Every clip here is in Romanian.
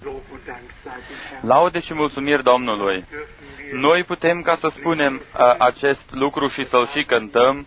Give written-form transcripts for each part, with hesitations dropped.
Laude și mulțumiri Domnului! Noi putem ca să spunem acest lucru și să-l și cântăm.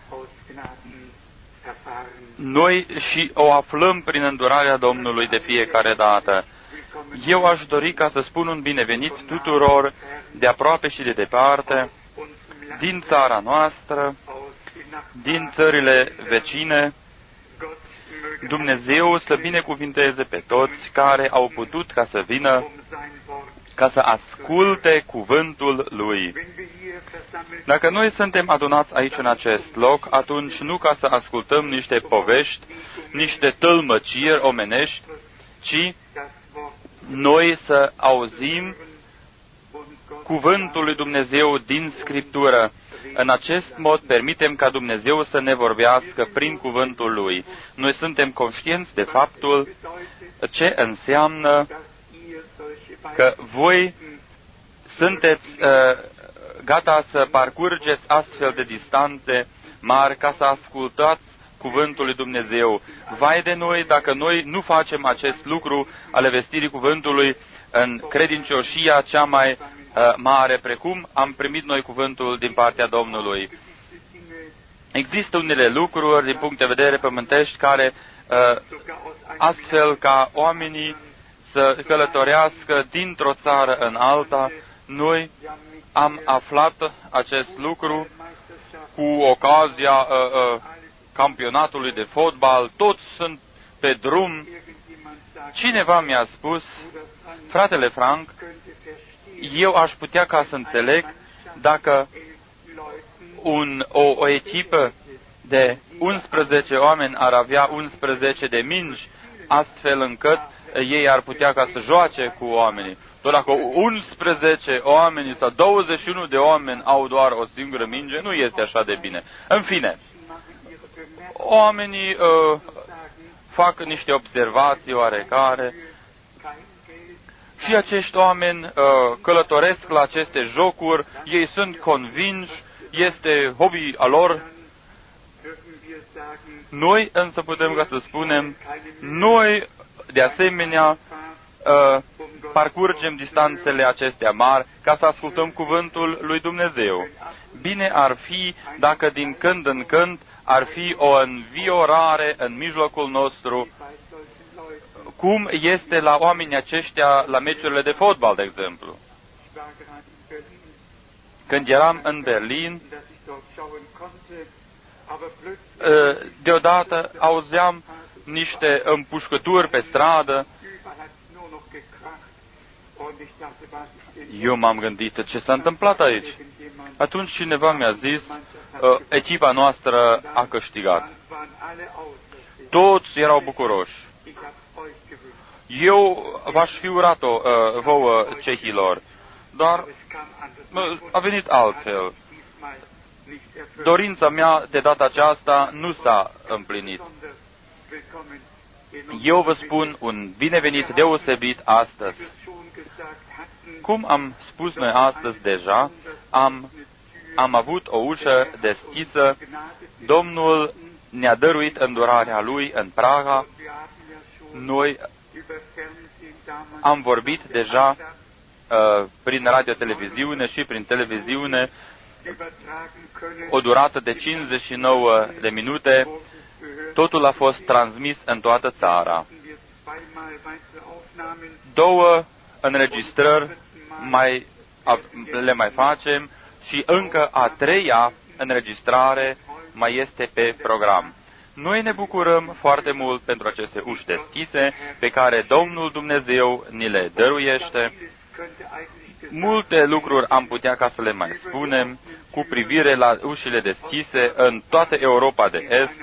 Noi și o aflăm prin îndurarea Domnului de fiecare dată. Eu aș dori ca să spun un binevenit tuturor, de aproape și de departe, din țara noastră, din țările vecine. Dumnezeu să binecuvinteze pe toți care au putut ca să vină, ca să asculte cuvântul Lui. Dacă noi suntem adunați aici în acest loc, atunci nu ca să ascultăm niște povești, niște tălmăciri omenești, ci noi să auzim cuvântul lui Dumnezeu din Scriptură. În acest mod permitem ca Dumnezeu să ne vorbească prin cuvântul Lui. Noi suntem conștienți de faptul ce înseamnă că voi sunteți gata să parcurgeți astfel de distanțe mari ca să ascultați cuvântul lui Dumnezeu. Vai de noi dacă noi nu facem acest lucru ale vestirii cuvântului în credincioșia cea mai mare, precum am primit noi cuvântul din partea Domnului. Există unele lucruri din punct de vedere pământești care astfel ca oamenii să călătorească dintr-o țară în alta. Noi am aflat acest lucru cu ocazia campionatului de fotbal. Toți sunt pe drum. Cineva mi-a spus, fratele Frank, eu aș putea ca să înțeleg dacă o echipă de 11 oameni ar avea 11 de mingi, astfel încât ei ar putea ca să joace cu oamenii. Doar dacă 11 oameni sau 21 de oameni au doar o singură minge, nu este așa de bine. În fine, oamenii fac niște observații oarecare și acești oameni călătoresc la aceste jocuri, ei sunt convinși, este hobby al lor. Noi însă putem ca să spunem, noi de asemenea parcurgem distanțele acestea mari ca să ascultăm cuvântul lui Dumnezeu. Bine ar fi dacă din când în când ar fi o înviorare în mijlocul nostru, cum este la oamenii aceștia la meciurile de fotbal, de exemplu. Când eram în Berlin, deodată auzeam niște împușcături pe stradă. Eu m-am gândit, ce s-a întâmplat aici? Atunci cineva mi-a zis, echipa noastră a câștigat. Toți erau bucuroși. Eu v-aș fi urat-o vouă cehilor, dar a venit altfel. Dorința mea de data aceasta nu s-a împlinit. Eu vă spun un binevenit deosebit astăzi. Cum am spus noi astăzi deja, am avut o ușă deschisă. Domnul ne-a dăruit îndurarea Lui în Praga. Noi am vorbit deja prin radio-televiziune și prin televiziune o durată de 59 de minute. Totul a fost transmis în toată țara. 2 înregistrări le mai facem și încă a 3-a înregistrare mai este pe program. Noi ne bucurăm foarte mult pentru aceste uși deschise pe care Domnul Dumnezeu ni le dăruiește. Multe lucruri am putea ca să le mai spunem cu privire la ușile deschise în toată Europa de Est.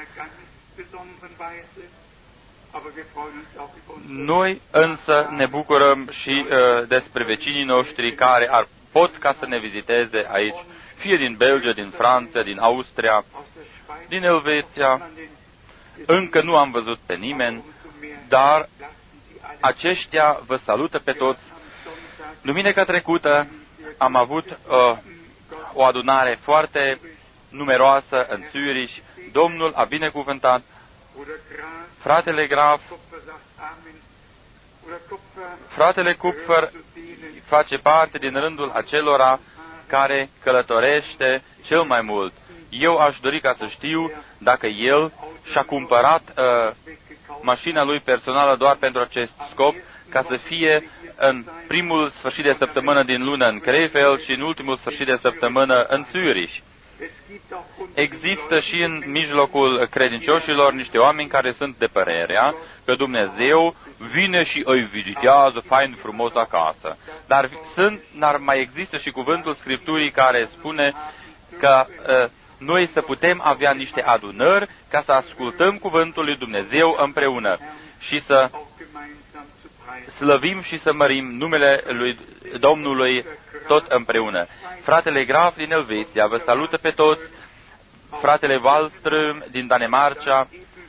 Noi însă ne bucurăm și despre vecinii noștri care pot ca să ne viziteze aici, fie din Belgia, din Franța, din Austria, din Elveția. Încă nu am văzut pe nimeni, dar aceștia vă salută pe toți. Duminica trecută am avut o adunare foarte numeroasă în Zürich. Domnul a binecuvântat. Fratele Graf Fratele Kupfer face parte din rândul acelora care călătorește cel mai mult. Eu aș dori ca să știu dacă el și-a cumpărat mașina lui personală doar pentru acest scop, ca să fie în primul sfârșit de săptămână din lună în Krefeld și în ultimul sfârșit de săptămână în Zürich. Există și în mijlocul credincioșilor niște oameni care sunt de părerea că Dumnezeu vine și îi vizitează fain frumos acasă. Dar mai există și cuvântul Scripturii care spune că noi să putem avea niște adunări ca să ascultăm cuvântul lui Dumnezeu împreună și să slăvim și să mărim numele lui Domnului tot împreună. Fratele Graf din Elveția vă salută pe toți, fratele Wallström din Danemarca,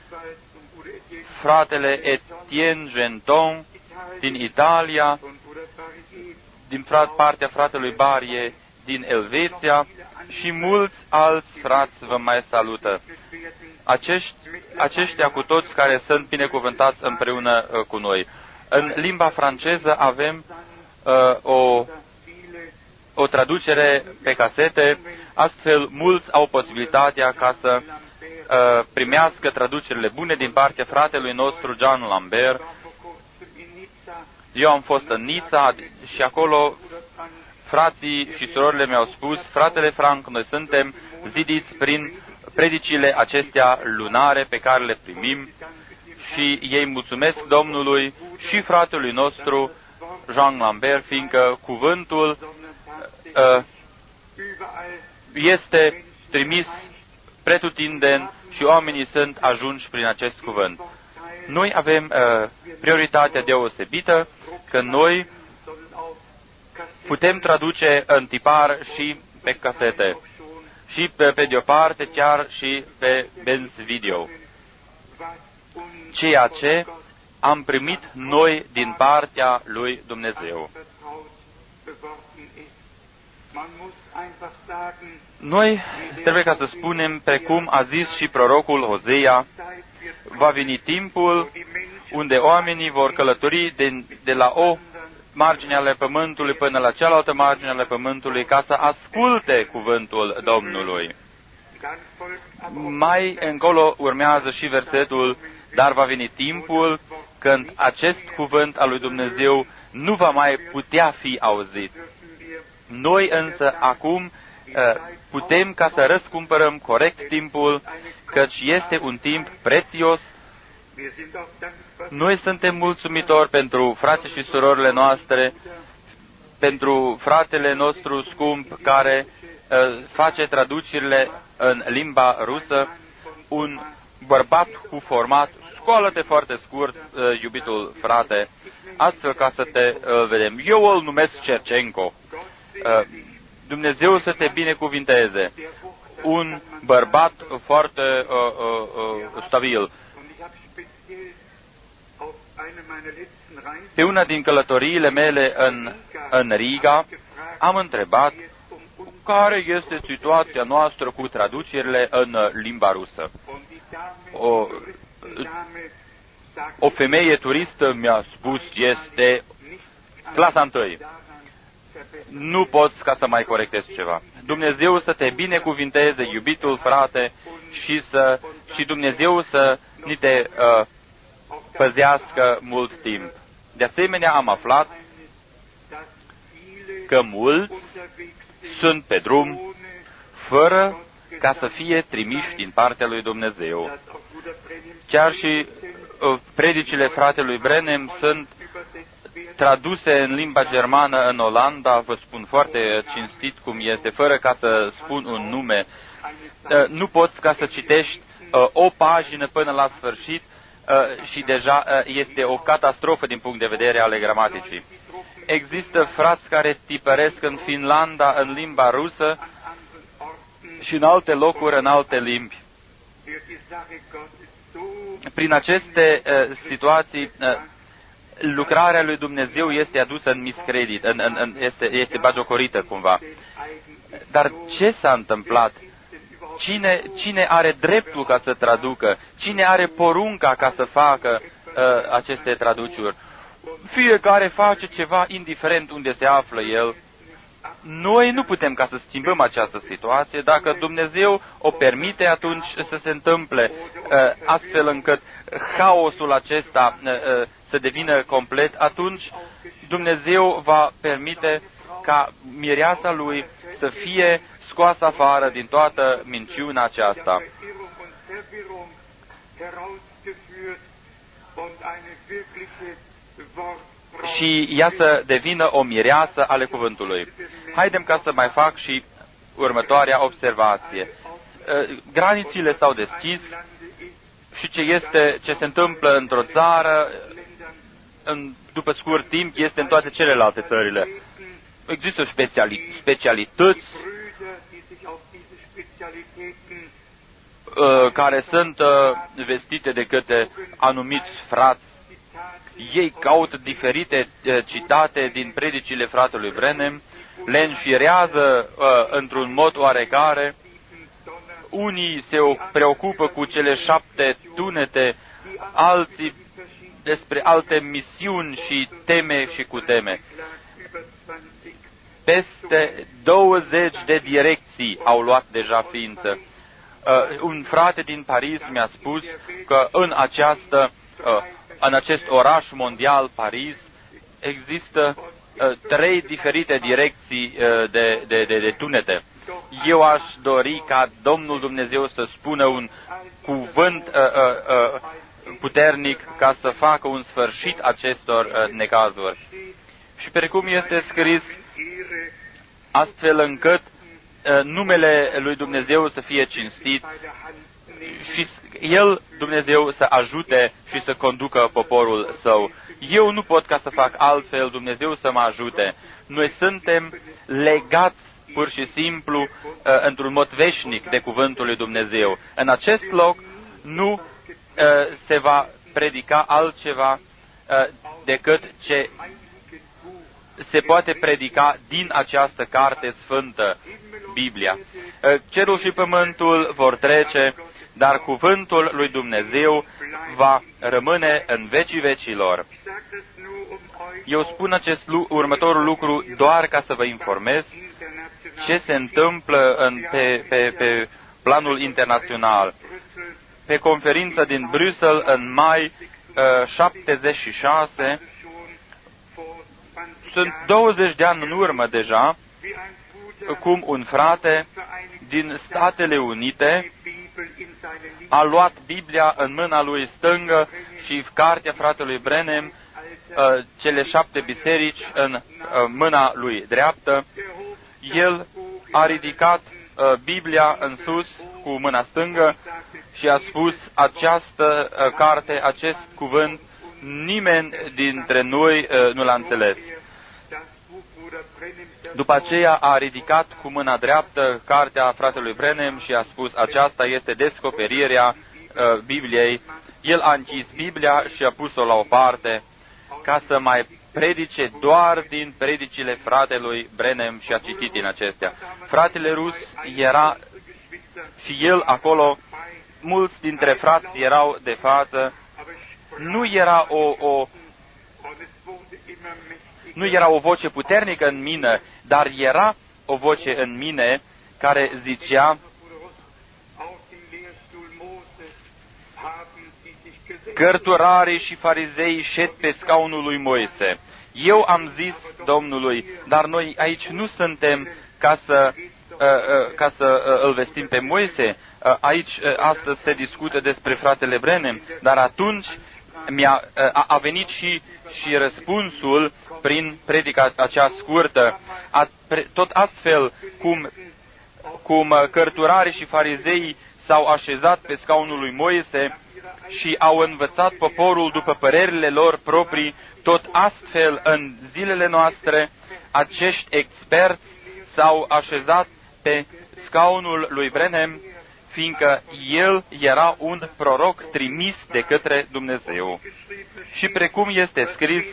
fratele Etienne Genton din Italia, din partea fratelui Barie din Elveția și mulți alți frați vă mai salută. Aceștia cu toți care sunt binecuvântați împreună cu noi. În limba franceză avem o traducere pe casete, astfel mulți au posibilitatea ca să primească traducerile bune din partea fratelui nostru Jean Lambert. Eu am fost în Nizza și acolo frații și surorile mi-au spus: fratele Frank, noi suntem zidiți prin predicile acestea lunare pe care le primim și ei mulțumesc Domnului și fratelui nostru Jean Lambert, fiindcă cuvântul este trimis pretutindeni și oamenii sunt ajunși prin acest cuvânt. Noi avem prioritatea deosebită că noi putem traduce în tipar și pe casete și pe de o parte chiar și pe benz video. Ceea ce am primit noi din partea lui Dumnezeu. Noi trebuie ca să spunem, precum a zis și prorocul Osea, va veni timpul unde oamenii vor călători de la o margine ale pământului până la cealaltă margine ale pământului ca să asculte cuvântul Domnului. Mai încolo urmează și versetul: dar va veni timpul când acest cuvânt al lui Dumnezeu nu va mai putea fi auzit. Noi însă acum putem ca să răscumpărăm corect timpul, căci este un timp prețios. Noi suntem mulțumitori pentru frații și surorile noastre, pentru fratele nostru scump care face traducerile în limba rusă, un bărbat cu format. Scoală-te foarte scurt, iubitul frate, astfel ca să te vedem. Eu îl numesc Cercenco. Dumnezeu să te binecuvinteze. Un bărbat foarte stabil. Pe una din călătoriile mele în Riga am întrebat care este situația noastră cu traducerile în limba rusă. O femeie turistă mi-a spus, este clasa 1. Nu poți ca să mai corectez ceva. Dumnezeu să te binecuvinteze, iubitul frate, și Dumnezeu să ni te păzească mult timp. De asemenea, am aflat că mulți sunt pe drum fără ca să fie trimiși din partea lui Dumnezeu. Chiar și predicile fratelui Brenem sunt traduse în limba germană în Olanda, vă spun foarte cinstit cum este, fără ca să spun un nume. Nu poți ca să citești o pagină până la sfârșit și deja este o catastrofă din punct de vedere ale gramaticii. Există frați care tipăresc în Finlanda în limba rusă și în alte locuri în alte limbi. Prin aceste situații, lucrarea lui Dumnezeu este adusă în miscredit, este bagiocorită cumva. Dar ce s-a întâmplat? Cine are dreptul ca să traducă? Cine are porunca ca să facă aceste traduceri? fiecare face ceva indiferent unde se află el. Noi nu putem ca să schimbăm această situație. Dacă Dumnezeu o permite, atunci să se întâmple astfel încât haosul acesta să devină complet, atunci Dumnezeu va permite ca mireasa lui să fie scoasă afară din toată minciuna aceasta. Și ea să devină o mireasă ale cuvântului. Haidem ca să mai fac și următoarea observație. Granițele s-au deschis și ce se întâmplă într-o țară, după scurt timp, este în toate celelalte țările. Există specialități care sunt vestite de către anumiți frați. Ei caută diferite citate din predicile fratelui Branham, le înșirează într-un mod oarecare. Unii se preocupă cu cele 7 tunete, alții despre alte misiuni și teme și cu teme. Peste 20 de direcții au luat deja ființă. Un frate din Paris mi-a spus că în acest oraș mondial, Paris, există 3 diferite direcții de tunete. Eu aș dori ca Domnul Dumnezeu să spună un cuvânt puternic ca să facă un sfârșit acestor necazuri. Și precum este scris, astfel încât numele lui Dumnezeu să fie cinstit și El, Dumnezeu, să ajute și să conducă poporul Său. Eu nu pot ca să fac altfel, Dumnezeu să mă ajute. Noi suntem legați pur și simplu într-un mod veșnic de cuvântul lui Dumnezeu. În acest loc nu se va predica altceva decât ce se poate predica din această carte sfântă, Biblia. Cerul și pământul vor trece, dar cuvântul lui Dumnezeu va rămâne în vecii vecilor. Eu spun acest următorul lucru doar ca să vă informez ce se întâmplă pe planul internațional. Pe conferința din Bruxelles în mai 76, sunt 20 de ani în urmă deja, cum un frate din Statele Unite a luat Biblia în mâna lui stângă și cartea fratelui Branham, cele 7 biserici, în mâna lui dreaptă. El a ridicat Biblia în sus cu mâna stângă și a spus: această carte, acest cuvânt, nimeni dintre noi nu l-a înțeles. După aceea a ridicat cu mâna dreaptă cartea fratelui Branham și a spus: aceasta este descoperirea Bibliei. El a închis Biblia și a pus-o la o parte ca să mai predice doar din predicile fratelui Branham și a citit din acestea. Fratele rus era și el acolo, mulți dintre frați erau de față. Nu era o voce puternică în mine, dar era o voce în mine care zicea: cărturarii și farizei șed pe scaunul lui Moise. Eu am zis Domnului, dar noi aici nu suntem ca să îl vestim pe Moise. Aici astăzi se discută despre fratele Branham, dar atunci a venit și răspunsul prin predica acea scurtă. Tot astfel cum cărturarii și farizei s-au așezat pe scaunul lui Moise și au învățat poporul după părerile lor proprii, tot astfel în zilele noastre acești experți s-au așezat pe scaunul lui Branham, fiindcă el era un proroc trimis de către Dumnezeu. Și precum este scris,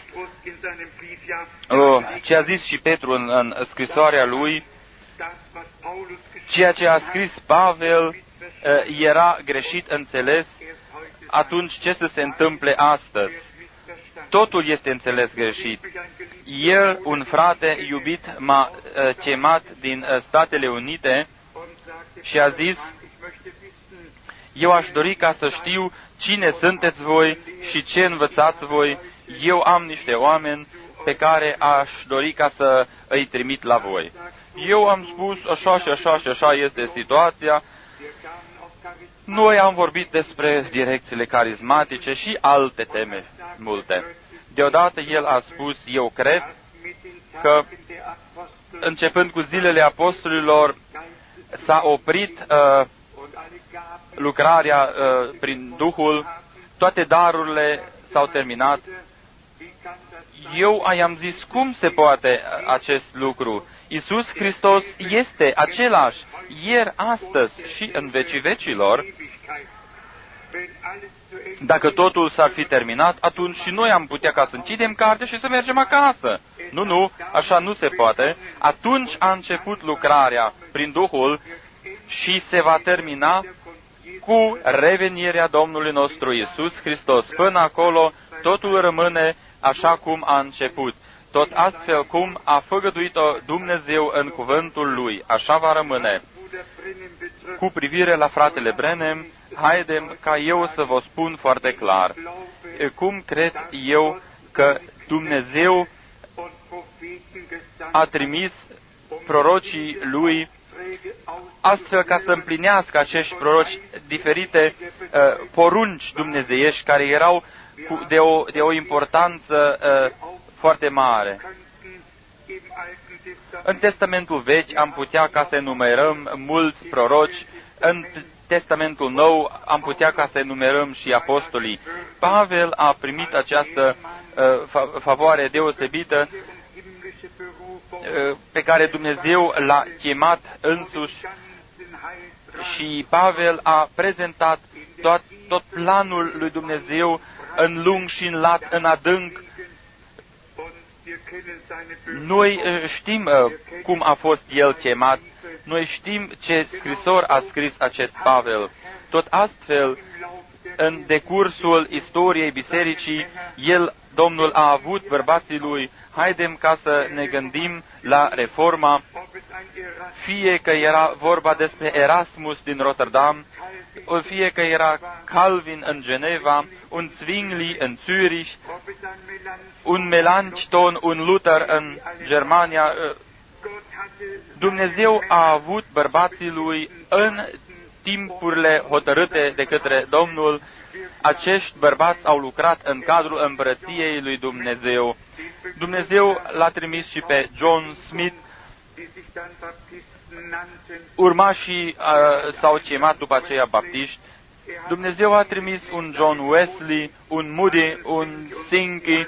ce a zis și Petru în scrisoarea lui, ceea ce a scris Pavel era greșit înțeles, atunci ce să se întâmple astăzi? totul este înțeles greșit. El, un frate iubit, m-a chemat din Statele Unite și a zis: eu aș dori ca să știu cine sunteți voi și ce învățați voi. Eu am niște oameni pe care aș dori ca să îi trimit la voi. Eu am spus așa și așa și așa este situația. Noi am vorbit despre direcțiile carismatice și alte teme multe. Deodată el a spus: eu cred că începând cu zilele apostolilor s-a oprit lucrarea prin Duhul, toate darurile s-au terminat. Eu i-am zis: cum se poate acest lucru? Iisus Hristos este același ieri, astăzi și în vecii vecilor. Dacă totul s-ar fi terminat, atunci și noi am putea ca să închidem cartea și să mergem acasă. Nu, așa nu se poate. Atunci a început lucrarea prin Duhul și se va termina cu revenirea Domnului nostru Iisus Hristos. Până acolo, totul rămâne așa cum a început. Tot astfel cum a făgăduit-o Dumnezeu în cuvântul Lui, așa va rămâne. Cu privire la fratele Branham, haidem ca eu să vă spun foarte clar cum cred eu că Dumnezeu a trimis prorocii Lui astfel ca să împlinească acești proroci diferite porunci dumnezeiești care erau de o importanță foarte mare. În Testamentul Vechi am putea ca să enumerăm mulți proroci, în Testamentul Nou am putea ca să enumerăm și apostolii. Pavel a primit această favoare deosebită pe care Dumnezeu l-a chemat însuși și Pavel a prezentat tot planul lui Dumnezeu în lung și în lat, în adânc. Noi știm cum a fost el chemat, noi știm ce scrisor a scris acest Pavel. Tot astfel, în decursul istoriei bisericii, Domnul a avut bărbații lui. Haidem ca să ne gândim la Reforma, fie că era vorba despre Erasmus din Rotterdam, fie că era Calvin în Geneva, un Zwingli în Zürich, un Melanchthon, un Luther în Germania. Dumnezeu a avut bărbații lui în timpurile hotărâte de către Domnul. Acești bărbați au lucrat în cadrul împărăției lui Dumnezeu. Dumnezeu l-a trimis și pe John Smith. Urmașii s-au chemat după aceea baptiști. Dumnezeu a trimis un John Wesley, un Moody, un Sinkey.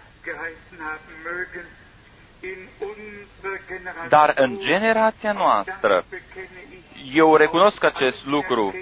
Dar în generația noastră, eu recunosc acest lucru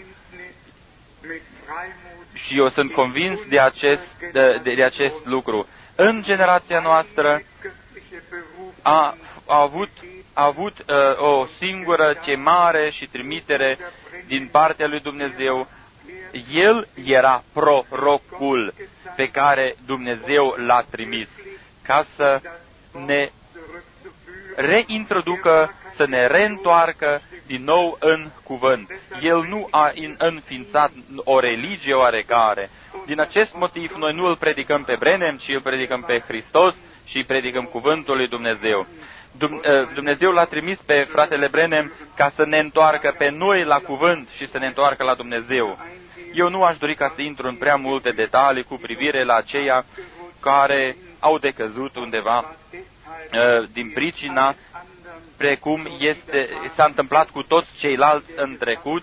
și eu sunt convins de acest lucru. În generația noastră a avut o singură chemare și trimitere din partea lui Dumnezeu. El era prorocul pe care Dumnezeu l-a trimis ca să ne reintroducă, să ne reîntoarcă din nou în cuvânt. El nu a înființat o religie oarecare. Din acest motiv, noi nu îl predicăm pe Branham, ci îl predicăm pe Hristos și îi predicăm cuvântul lui Dumnezeu. Dumnezeu l-a trimis pe fratele Branham ca să ne întoarcă pe noi la cuvânt și să ne întoarcă la Dumnezeu. Eu nu aș dori ca să intru în prea multe detalii cu privire la aceia care au decăzut undeva din pricina precum s-a întâmplat cu toți ceilalți în trecut,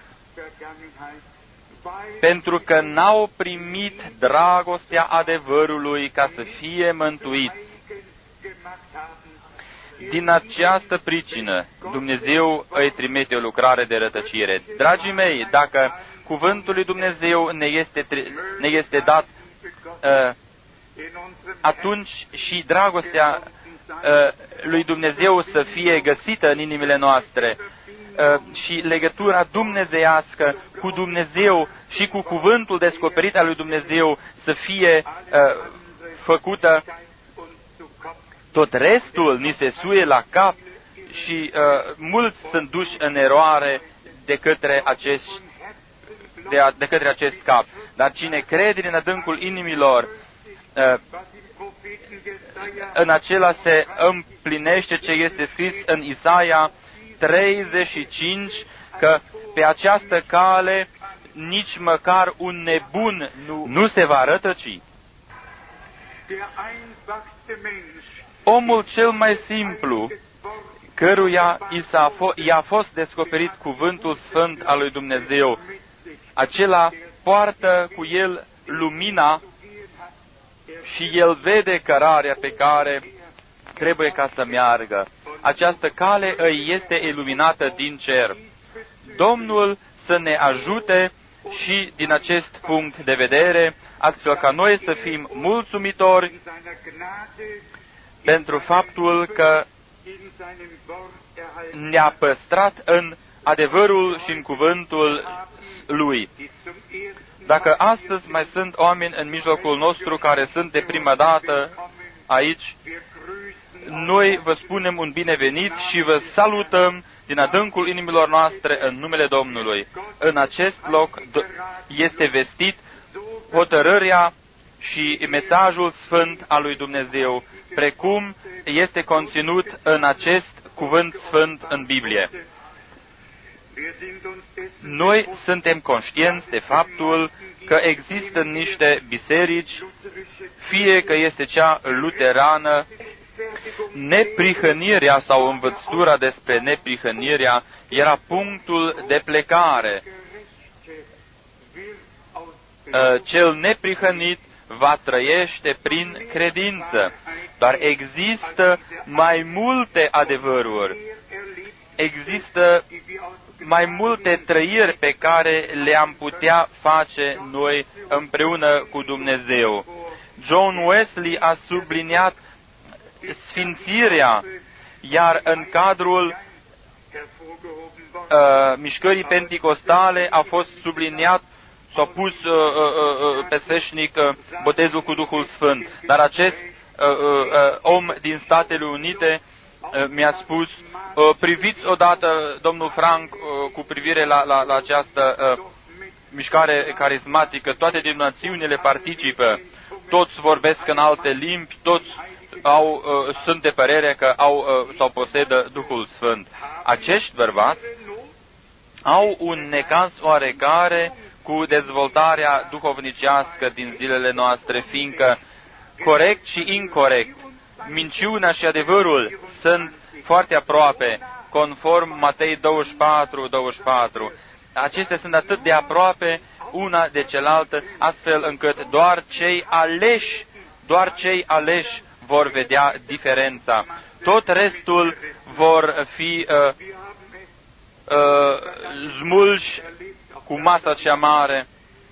pentru că n-au primit dragostea adevărului ca să fie mântuiți. Din această pricină, Dumnezeu îi trimite o lucrare de rătăcire. Dragii mei, dacă cuvântul lui Dumnezeu ne este dat, atunci și dragostea lui Dumnezeu să fie găsită în inimile noastre și legătura dumnezeiască cu Dumnezeu și cu cuvântul descoperit al lui Dumnezeu să fie făcută, tot restul ni se suie la cap și mulți sunt duși în eroare de către acest cap. Dar cine crede din adâncul inimilor, în acela se împlinește ce este scris în Isaia 35, că pe această cale nici măcar un nebun nu se va rătăci. Omul cel mai simplu, căruia i-a fost descoperit cuvântul sfânt al lui Dumnezeu, acela poartă cu el lumina și el vede cărarea pe care trebuie ca să meargă. Această cale îi este iluminată din cer. Domnul să ne ajute și din acest punct de vedere, astfel ca noi să fim mulțumitori pentru faptul că ne-a păstrat în adevărul și în cuvântul Lui. Dacă astăzi mai sunt oameni în mijlocul nostru care sunt de prima dată aici, noi vă spunem un binevenit și vă salutăm din adâncul inimilor noastre în numele Domnului. În acest loc este vestit hotărârea și mesajul sfânt al lui Dumnezeu, precum este conținut în acest cuvânt sfânt în Biblie. Noi suntem conștienți de faptul că există niște biserici, fie că este cea luterană, neprihănirea sau învățătura despre neprihănirea era punctul de plecare. Cel neprihănit va trăiește prin credință, dar există mai multe adevăruri, există mai multe trăiri pe care le-am putea face noi împreună cu Dumnezeu. John Wesley a subliniat sfințirea, iar în cadrul mișcării penticostale a fost subliniat, s-a pus pe sfeșnic botezul cu Duhul Sfânt. Dar acest om din Statele Unite mi-a spus, priviți odată, domnul Frank, cu privire la această mișcare carismatică, toate denominațiunile participă, toți vorbesc în alte limbi, toți sunt de părere că sau posedă Duhul Sfânt. Acești bărbați au un necaz oarecare cu dezvoltarea duhovnicească din zilele noastre, fiindcă corect și incorect, minciuna și adevărul sunt foarte aproape, conform Matei 24. Acestea sunt atât de aproape una de cealaltă, astfel încât doar cei aleși vor vedea diferența. Tot restul vor fi smulși cu masa cea mare.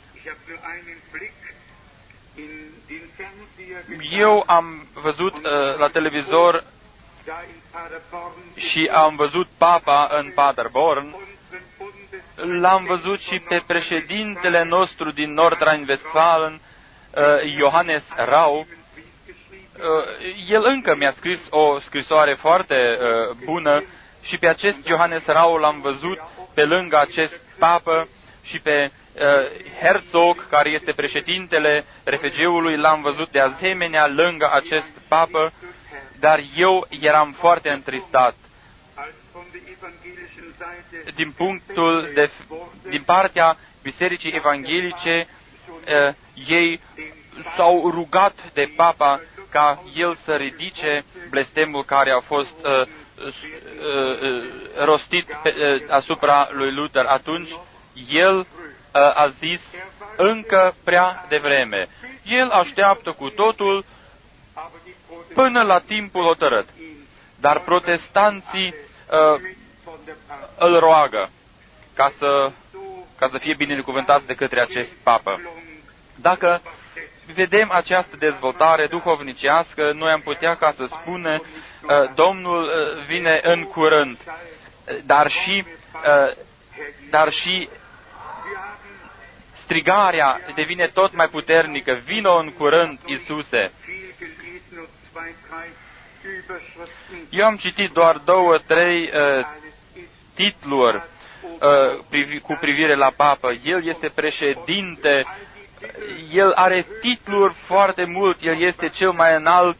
Eu am văzut la televizor și am văzut Papa în Paderborn, l-am văzut și pe președintele nostru din Nordrhein-Westfalen, Johannes Rau. El încă mi-a scris o scrisoare foarte bună și pe acest Johannes Rau l-am văzut pe lângă acest papă și pe Herzog, care este președintele RFG-ului, l-am văzut de asemenea lângă acest papă, dar eu eram foarte întristat. Din partea Bisericii Evanghelice, ei s-au rugat de papa ca el să ridice blestemul care a fost rostit asupra lui Luther. Atunci el a zis, încă prea devreme. El așteaptă cu totul până la timpul hotărât. Dar protestanții îl roagă ca să fie binecuvântați de către acest papă. Dacă vedem această dezvoltare duhovnicească, noi am putea ca să spunem, Domnul vine în curând, dar și strigarea devine tot mai puternică, vino în curând, Iisuse. Eu am citit doar 2-3 titluri cu privire la papă. El este președinte, el are titluri foarte mult, el este cel mai înalt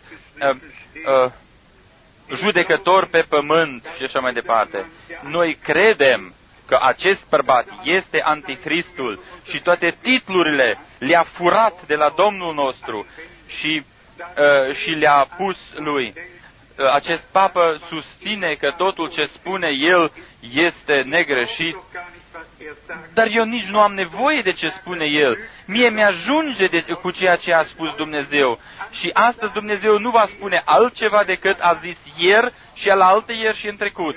judecător pe pământ și așa mai departe. Noi credem că acest bărbat este Anticristul și toate titlurile le-a furat de la Domnul nostru și le-a pus lui. Acest papă susține că totul ce spune el este negreșit, dar eu nici nu am nevoie de ce spune el. Mie mi-ajunge cu ceea ce a spus Dumnezeu. Și astăzi Dumnezeu nu va spune altceva decât a zis ieri și alaltă ieri și în trecut.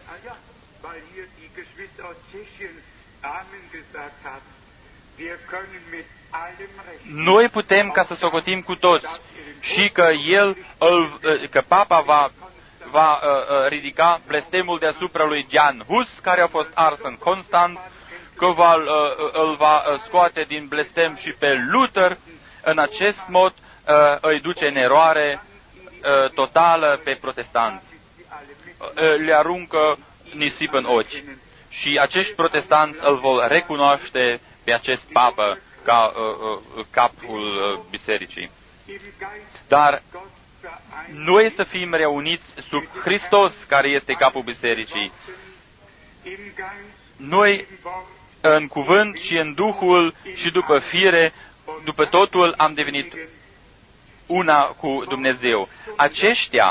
Noi putem ca să socotim cu toți și că că papa va ridica blestemul deasupra lui Jan Hus, care a fost ars în Constanț, că îl va scoate din blestem și pe Luther. În acest mod îi duce în eroare totală pe protestanți. Le aruncă nisip în ochi. Și acești protestanți îl vor recunoaște pe acest papă ca capul bisericii. Dar noi să fim reuniți sub Hristos, care este capul bisericii. Noi, în cuvânt și în Duhul și după fire, după totul, am devenit una cu Dumnezeu. Aceștia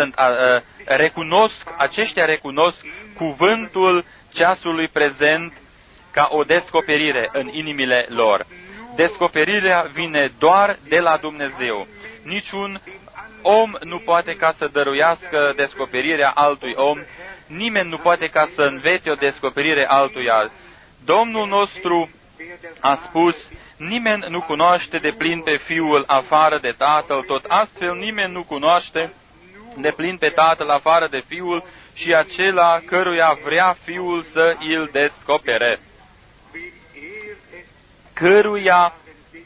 recunosc cuvântul ceasului prezent ca o descoperire în inimile lor. Descoperirea vine doar de la Dumnezeu. Niciun om nu poate ca să dăruiască descoperirea altui om, nimeni nu poate ca să învețe o descoperire altuia. Domnul nostru a spus, nimeni nu cunoaște de plin pe Fiul afară de Tatăl, tot astfel nimeni nu cunoaște de plin pe Tatăl afară de Fiul și acela căruia vrea Fiul să îl descopere. Căruia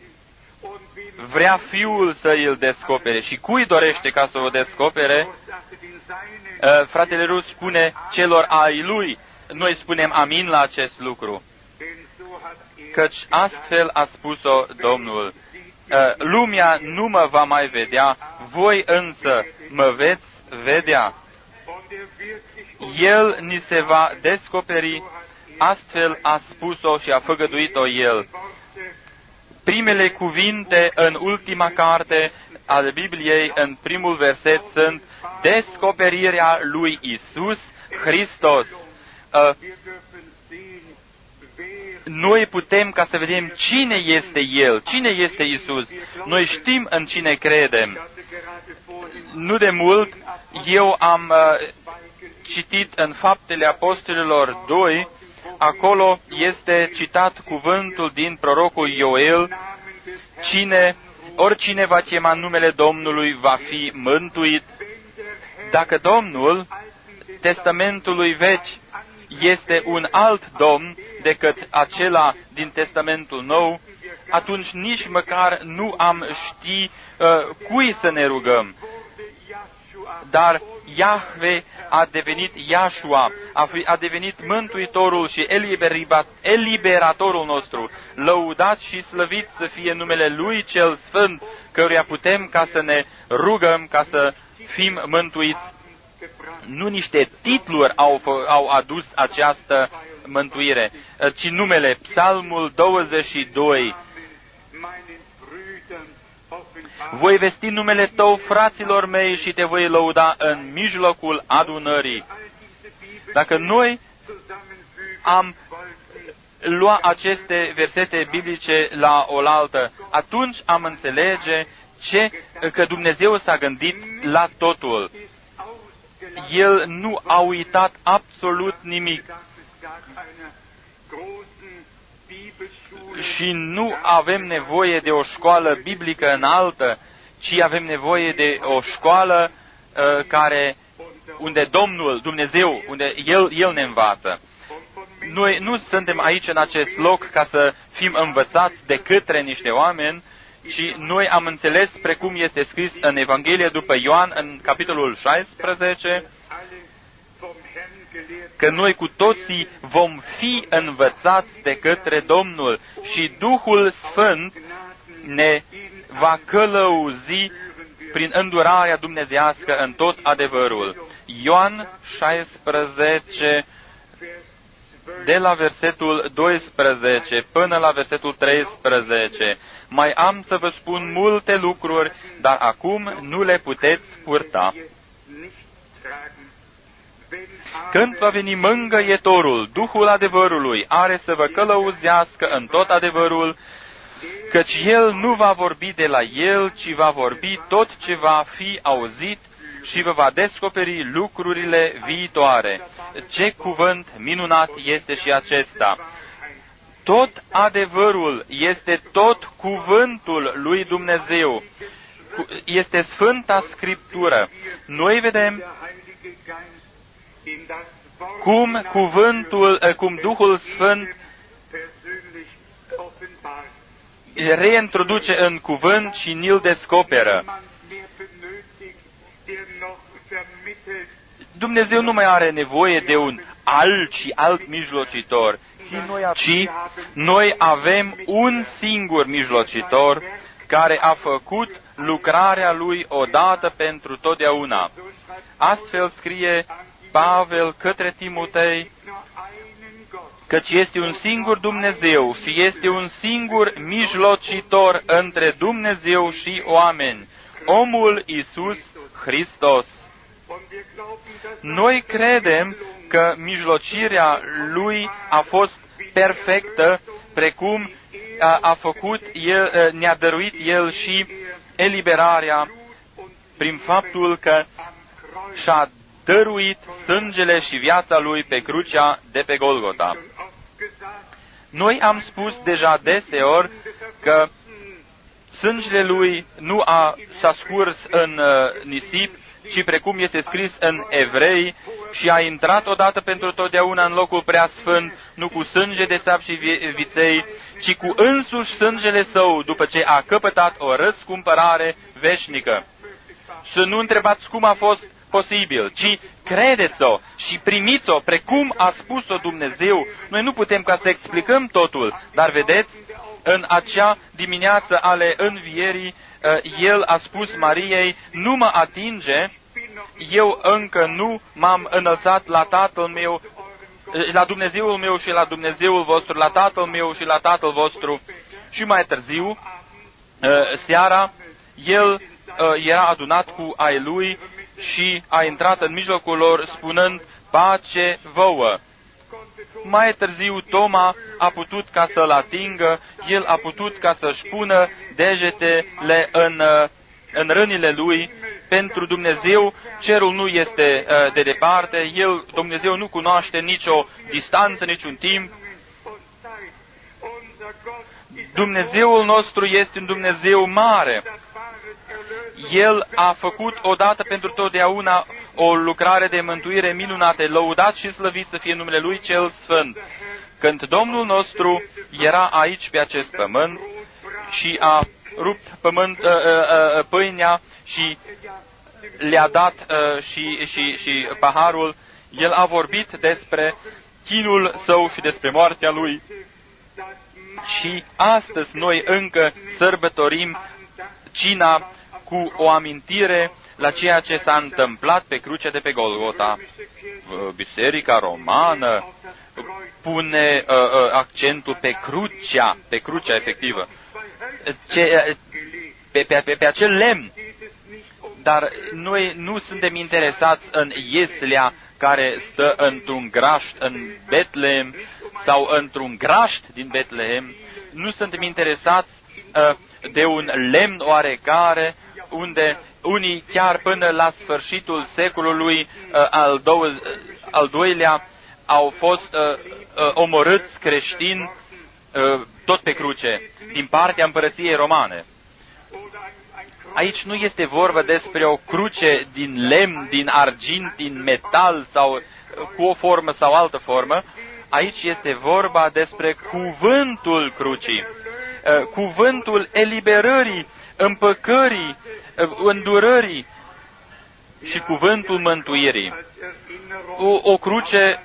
vrea Fiul să îl descopere. Și cui dorește ca să o descopere? Fratele Rus spune celor ai lui. Noi spunem amin la acest lucru. Căci astfel a spus-o Domnul. Lumea nu mă va mai vedea, voi însă mă veți vedea. El ni se va descoperi, astfel a spus-o și a făgăduit-o El. Primele cuvinte în ultima carte al Bibliei, în primul verset, sunt descoperirea lui Isus Hristos. Noi putem ca să vedem cine este El, cine este Isus. Noi știm în cine credem. Nu de mult, eu am citit în Faptele Apostolilor 2, acolo este citat cuvântul din prorocul Ioel, oricine va chema numele Domnului va fi mântuit. Dacă Domnul Testamentului Vechi este un alt Domn decât acela din Testamentul Nou, atunci nici măcar nu am ști cui să ne rugăm. Dar Iahve a devenit Iahshua, a devenit Mântuitorul și Eliberatorul nostru. Lăudat și slăvit să fie numele Lui cel Sfânt, căruia putem ca să ne rugăm, ca să fim mântuiți. Nu niște titluri au adus această mântuire, ci numele, Psalmul 22. Voi vesti numele Tău, fraților mei, și Te voi lăuda în mijlocul adunării. Dacă noi am lua aceste versete biblice la oaltă, atunci am înțelege că Dumnezeu s-a gândit la totul. El nu a uitat absolut nimic. Și nu avem nevoie de o școală biblică înaltă, ci avem nevoie de o școală unde Dumnezeu, unde El ne învață. Noi nu suntem aici în acest loc ca să fim învățați de către niște oameni, ci noi am înțeles, precum este scris în Evanghelie după Ioan, în capitolul 16, că noi cu toții vom fi învățați de către Domnul și Duhul Sfânt ne va călăuzi prin îndurarea dumnezeiască în tot adevărul. Ioan 16, de la versetul 12 până la versetul 13. Mai am să vă spun multe lucruri, dar acum nu le puteți purta. Când va veni mângâietorul, Duhul adevărului, are să vă călăuzească în tot adevărul, căci El nu va vorbi de la El, ci va vorbi tot ce va fi auzit și vă va descoperi lucrurile viitoare. Ce cuvânt minunat este și acesta! Tot adevărul este tot cuvântul lui Dumnezeu. Este Sfânta Scriptură. Noi vedem cum Duhul Sfânt reintroduce în cuvânt și ni-l descoperă. Dumnezeu nu mai are nevoie de un alt mijlocitor, ci noi avem un singur mijlocitor care a făcut lucrarea Lui odată pentru totdeauna. Astfel scrie Pavel către Timotei, căci este un singur Dumnezeu și este un singur mijlocitor între Dumnezeu și oameni, omul Iisus Hristos. Noi credem că mijlocirea Lui a fost perfectă, precum a făcut El, ne-a dăruit El și eliberarea prin faptul că și-a dăruit sângele și viața Lui pe crucea de pe Golgota. Noi am spus deja deseori că sângele Lui nu s-a scurs în nisip, ci precum este scris în Evrei, și a intrat odată pentru totdeauna în locul preasfânt, nu cu sânge de țap și viței, ci cu însuși sângele Său, după ce a căpătat o răscumpărare veșnică. Să nu întrebați cum a fost posibil, ci credeți-o și primiți-o precum a spus-o Dumnezeu. Noi nu putem ca să explicăm totul, dar vedeți, în acea dimineață ale învierii, El a spus Mariei, nu mă atinge, eu încă nu m-am înălțat la Tatăl meu, la Dumnezeul meu și la Dumnezeul vostru, la Tatăl meu și la Tatăl vostru. Și mai târziu, seara, El era adunat cu ai Lui și a intrat în mijlocul lor spunând, pace vouă. Mai târziu Toma a putut ca să-L atingă, el a putut ca să-și pună degetele în rănile lui. Pentru Dumnezeu cerul nu este de departe, Dumnezeu nu cunoaște nicio distanță, niciun timp. Dumnezeul nostru este un Dumnezeu mare. El a făcut odată pentru totdeauna o lucrare de mântuire minunată, lăudat și slăvit să fie numele Lui cel Sfânt. Când Domnul nostru era aici pe acest pământ și a rupt pâinea și le-a dat și paharul, El a vorbit despre chinul Său și despre moartea Lui. Și astăzi noi încă sărbătorim cina cu o amintire la ceea ce s-a întâmplat pe crucea de pe Golgota. Biserica romană pune accentul pe crucea efectivă, pe acel lemn. Dar noi nu suntem interesați în ieslea care stă într-un grașt în Betlehem sau într-un grașt din Betlehem. Nu suntem interesați de un lemn oarecare, unde unii chiar până la sfârșitul secolului al doilea au fost omorâți creștini tot pe cruce, din partea împărăției romane. Aici nu este vorba despre o cruce din lemn, din argint, din metal sau cu o formă sau altă formă. Aici este vorba despre cuvântul crucii, cuvântul eliberării, împăcării, îndurării și cuvântul mântuirii. O cruce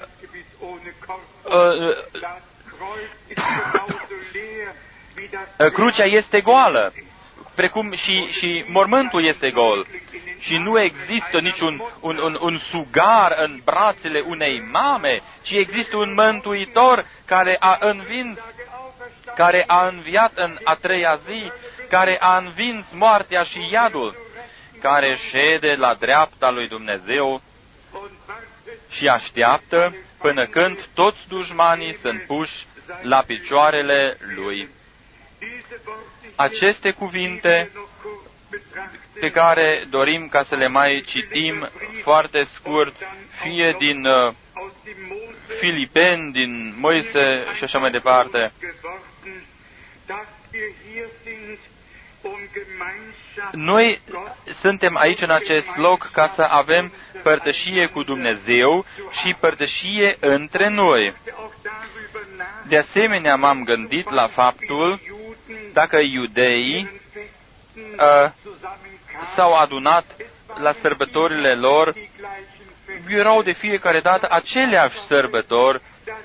crucea este goală, precum și mormântul este gol. Și nu există niciun un sugar în brațele unei mame, ci există un mântuitor care a învins, care a înviat în a treia zi, care a învins moartea și iadul, care șede la dreapta lui Dumnezeu și așteaptă până când toți dușmanii sunt puși la picioarele lui. Aceste cuvinte pe care dorim ca să le mai citim foarte scurt, fie din Filipeni, din Moise și așa mai departe. Noi suntem aici în acest loc ca să avem părtășie cu Dumnezeu și părtășie între noi. De asemenea, m-am gândit la faptul dacă iudeii s-au adunat la sărbătorile lor, erau de fiecare dată aceleași sărbători.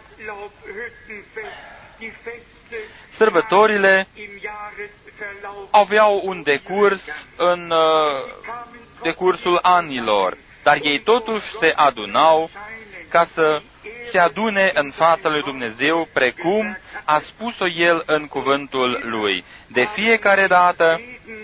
Sărbătorile aveau un decurs în decursul anilor, dar ei totuși se adunau ca să se adune în fața lui Dumnezeu, precum a spus-o El în cuvântul Lui. De fiecare dată,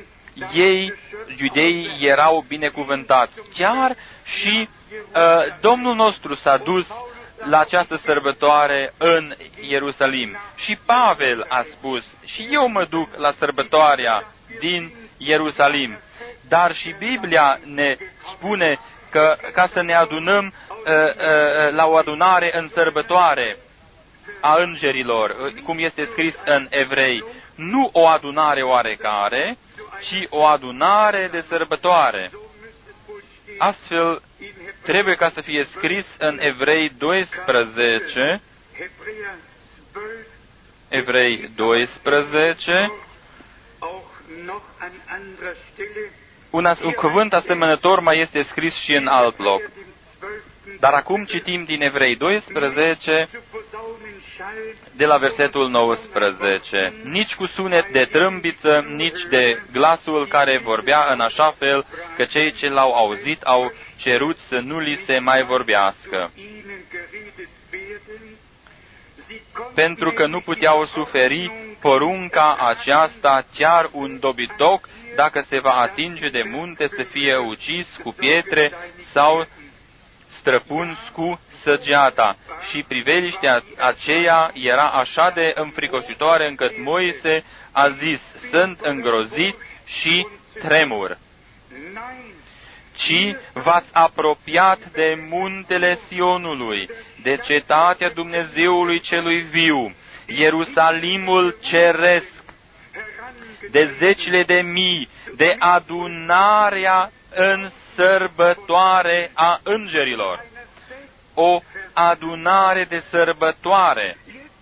iudeii erau binecuvântați. Chiar și Domnul nostru s-a dus la această sărbătoare în Ierusalim. Și Pavel a spus, și eu mă duc la sărbătoarea din Ierusalim. Dar și Biblia ne spune că ca să ne adunăm la o adunare în sărbătoare a îngerilor, cum este scris în Evrei, nu o adunare oarecare, ci o adunare de sărbătoare. Astfel, trebuie ca să fie scris în Evrei 12, Evrei 12, un cuvânt asemănător mai este scris și în alt loc. Dar acum citim din Evrei 12, de la versetul 19. Nici cu sunet de trâmbiță, nici de glasul care vorbea în așa fel că cei ce l-au auzit au cerut să nu li se mai vorbească. Pentru că nu puteau suferi porunca aceasta, chiar un dobitoc, dacă se va atinge de munte, să fie ucis cu pietre sau străpuns cu săgeata. Și priveliștea aceea era așa de înfricoșitoare încât Moise a zis, sunt îngrozit și tremur. Ci v-ați apropiat de muntele Sionului, de cetatea Dumnezeului celui viu, Ierusalimul ceresc, de zecile de mii, de adunarea în sărbătoare a îngerilor. O adunare de sărbătoare.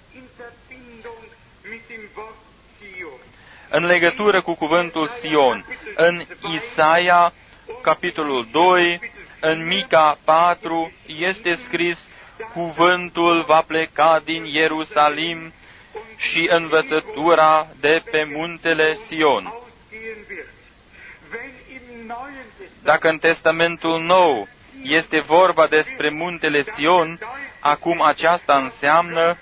În legătură cu cuvântul Sion, în Isaia, capitolul 2, în Mica 4, este scris, cuvântul va pleca din Ierusalim și învățătura de pe muntele Sion. Dacă în Testamentul Nou este vorba despre muntele Sion, acum aceasta înseamnă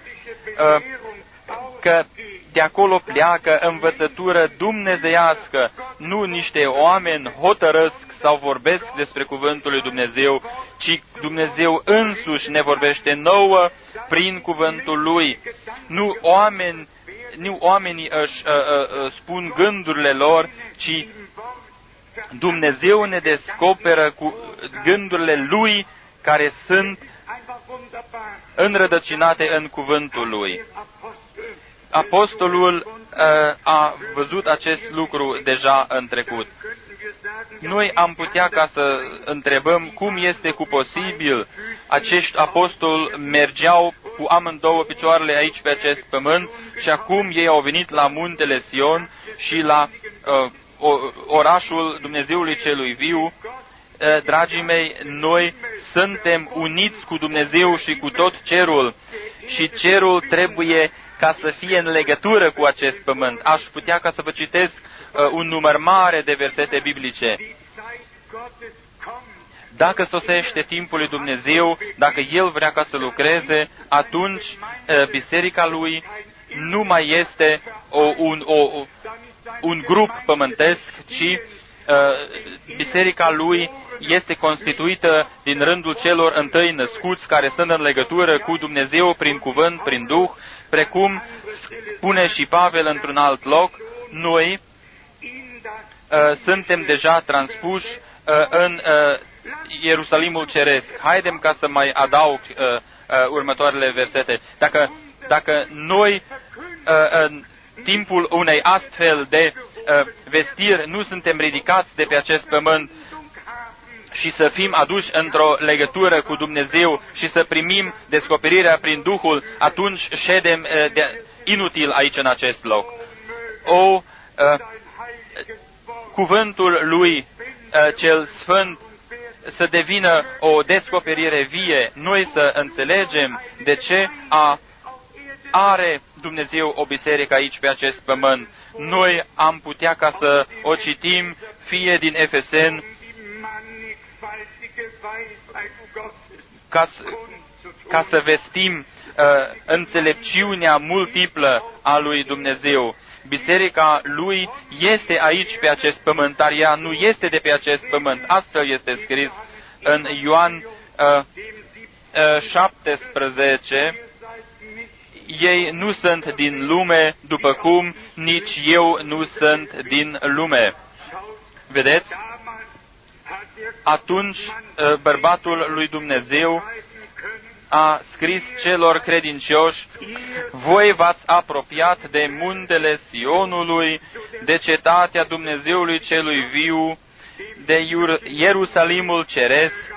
că de acolo pleacă învățătură dumnezeiască, nu niște oameni hotărăsc sau vorbesc despre cuvântul lui Dumnezeu, ci Dumnezeu însuși ne vorbește nouă prin cuvântul Lui. Nu oamenii își spun gândurile lor, ci Dumnezeu ne descoperă cu gândurile Lui care sunt înrădăcinate în cuvântul Lui. Apostolul a văzut acest lucru deja în trecut. Noi am putea ca să întrebăm cum este cu posibil acești apostoli mergeau cu amândouă picioarele aici pe acest pământ și acum ei au venit la muntele Sion și la orașul Dumnezeului celui viu. Dragii mei, noi suntem uniți cu Dumnezeu și cu tot cerul și cerul trebuie ca să fie în legătură cu acest pământ. Aș putea ca să vă citesc un număr mare de versete biblice. Dacă sosește timpul lui Dumnezeu, dacă El vrea ca să lucreze, atunci biserica Lui nu mai este un grup pământesc, ci biserica Lui este constituită din rândul celor întâi născuți care sunt în legătură cu Dumnezeu prin cuvânt, prin Duh, precum spune și Pavel într-un alt loc, noi suntem deja transpuși în Ierusalimul Ceresc. Haidem ca să mai adaug următoarele versete. Dacă noi în timpul unei astfel de vestiri nu suntem ridicați de pe acest pământ și să fim aduși într-o legătură cu Dumnezeu și să primim descoperirea prin Duhul, atunci ședem inutil aici în acest loc. Cuvântul Lui cel Sfânt să devină o descoperire vie, noi să înțelegem de ce are Dumnezeu o biserică aici pe acest pământ. Noi am putea ca să o citim fie din Efeseni, ca să vestim înțelepciunea multiplă a lui Dumnezeu. Biserica Lui este aici pe acest pământ, dar ea nu este de pe acest pământ. Astfel este scris în Ioan 17. Ei nu sunt din lume, după cum nici eu nu sunt din lume. Vedeți? Atunci bărbatul lui Dumnezeu a scris celor credincioși, voi v-ați apropiat de muntele Sionului, de cetatea Dumnezeului celui viu, de Ierusalimul Ceresc.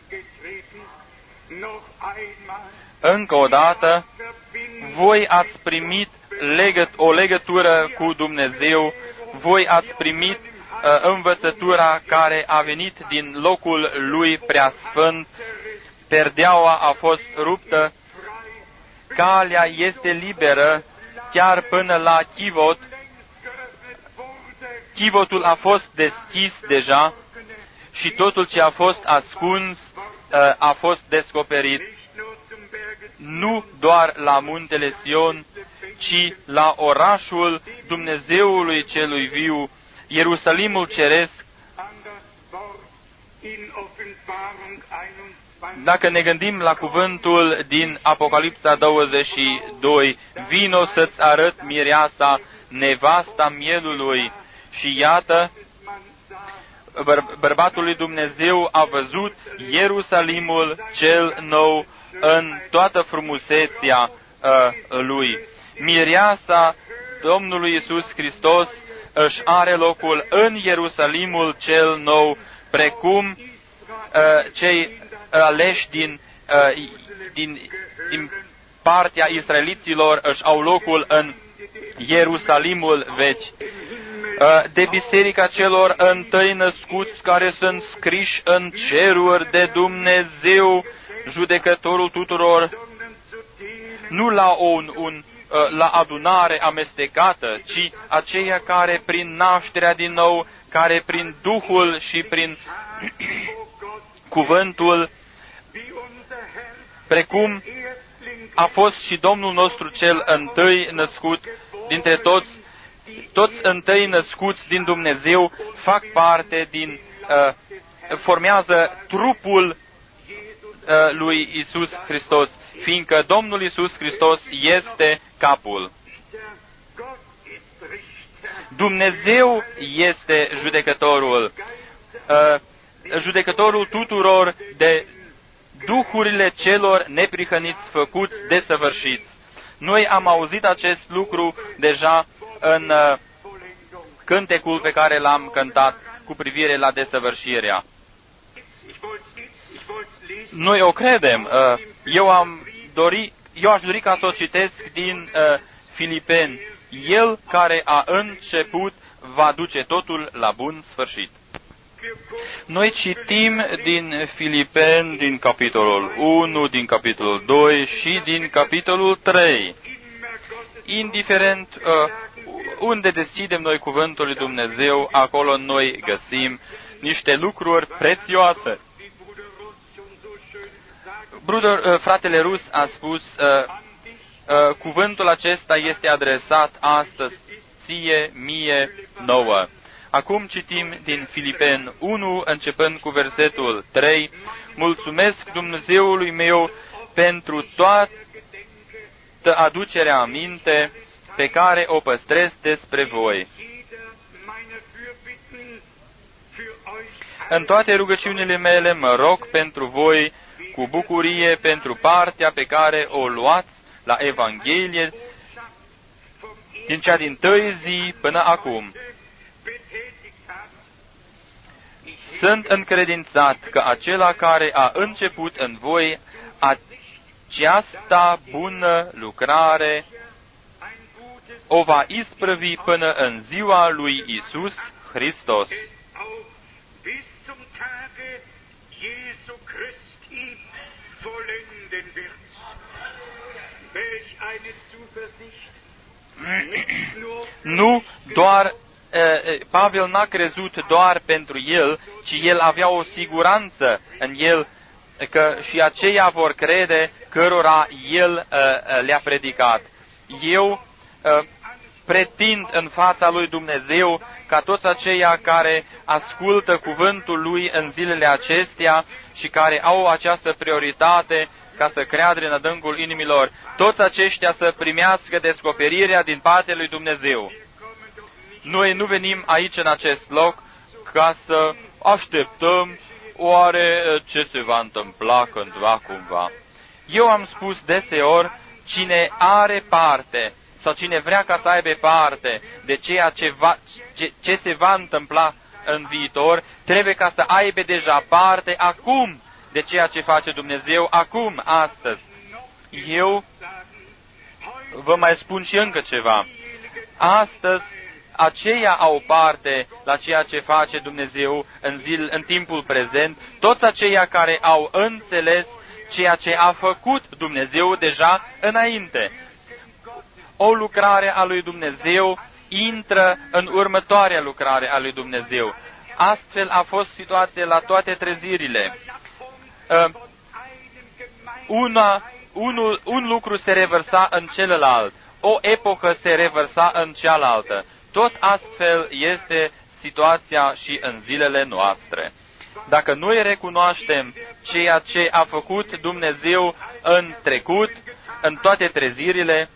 Încă o dată, voi ați primit o legătură cu Dumnezeu, voi ați primit învățătura care a venit din locul Lui preasfânt, perdeaua a fost ruptă, calea este liberă, chiar până la chivot. Chivotul a fost deschis deja și totul ce a fost ascuns a fost descoperit. Nu doar la muntele Sion, ci la orașul Dumnezeului celui viu, Ierusalimul Ceresc. Dacă ne gândim la cuvântul din Apocalipsa 22, vino să-ți arăt mireasa, nevasta mielului, și iată, bărbatul lui Dumnezeu a văzut Ierusalimul cel nou în toată frumusețea lui. Mireasa Domnului Iisus Hristos își are locul în Ierusalimul cel nou, precum cei aleși din partea israeliților își au locul în Ierusalimul vechi. De biserica celor întâi născuți care sunt scriși în ceruri de Dumnezeu, judecătorul tuturor, nu la adunare amestecată, ci aceia care prin nașterea din nou, care prin Duhul și prin cuvântul, precum a fost și Domnul nostru cel întâi născut dintre toți întâi născuți din Dumnezeu fac parte formează trupul lui Iisus Hristos, fiindcă Domnul Iisus Hristos este capul. Dumnezeu este judecătorul, judecătorul tuturor de duhurile celor neprihăniți făcuți desăvârșiți. Noi am auzit acest lucru deja în cântecul pe care l-am cântat cu privire la desăvârșirea. Noi o credem. Eu eu aș dori ca să o citesc din Filipeni. El care a început va duce totul la bun sfârșit. Noi citim din Filipeni, din capitolul 1, din capitolul 2 și din capitolul 3. Indiferent unde deschidem noi cuvântul lui Dumnezeu, acolo noi găsim niște lucruri prețioase. Fratele Rus a spus, cuvântul acesta este adresat astăzi ție, mie, nouă. Acum citim din Filipeni 1, începând cu versetul 3. Mulțumesc Dumnezeului meu pentru toată aducerea aminte pe care o păstrez despre voi. În toate rugăciunile mele mă rog pentru voi cu bucurie pentru partea pe care o luați la Evanghelie din cea dintâi zi până acum. Sunt încredințat că acela care a început în voi această bună lucrare o va isprăvi până în ziua lui Iisus Hristos. Nu doar Pavel n-a crezut doar pentru el, ci el avea o siguranță în el că și aceia vor crede cărora el le-a predicat. Eu pretind în fața lui Dumnezeu ca toți aceia care ascultă cuvântul lui în zilele acestea și care au această prioritate ca să creadă în adâncul inimilor, toți aceștia să primească descoperirea din partea lui Dumnezeu. Noi nu venim aici în acest loc ca să așteptăm oare ce se va întâmpla cândva cumva. Eu am spus deseori, cine are parte sau cine vrea ca să aibă parte de ceea ce se va întâmpla în viitor, trebuie ca să aibă deja parte acum de ceea ce face Dumnezeu acum, astăzi. Eu vă mai spun și încă ceva. Astăzi, aceia au parte la ceea ce face Dumnezeu în timpul prezent, toți aceia care au înțeles ceea ce a făcut Dumnezeu deja înainte. O lucrare a lui Dumnezeu intră în următoarea lucrare a lui Dumnezeu. Astfel a fost situația la toate trezirile. Un lucru se revărsa în celălalt, o epocă se revărsa în cealaltă. Tot astfel este situația și în zilele noastre. Dacă noi recunoaștem ceea ce a făcut Dumnezeu în trecut, în toate trezirile,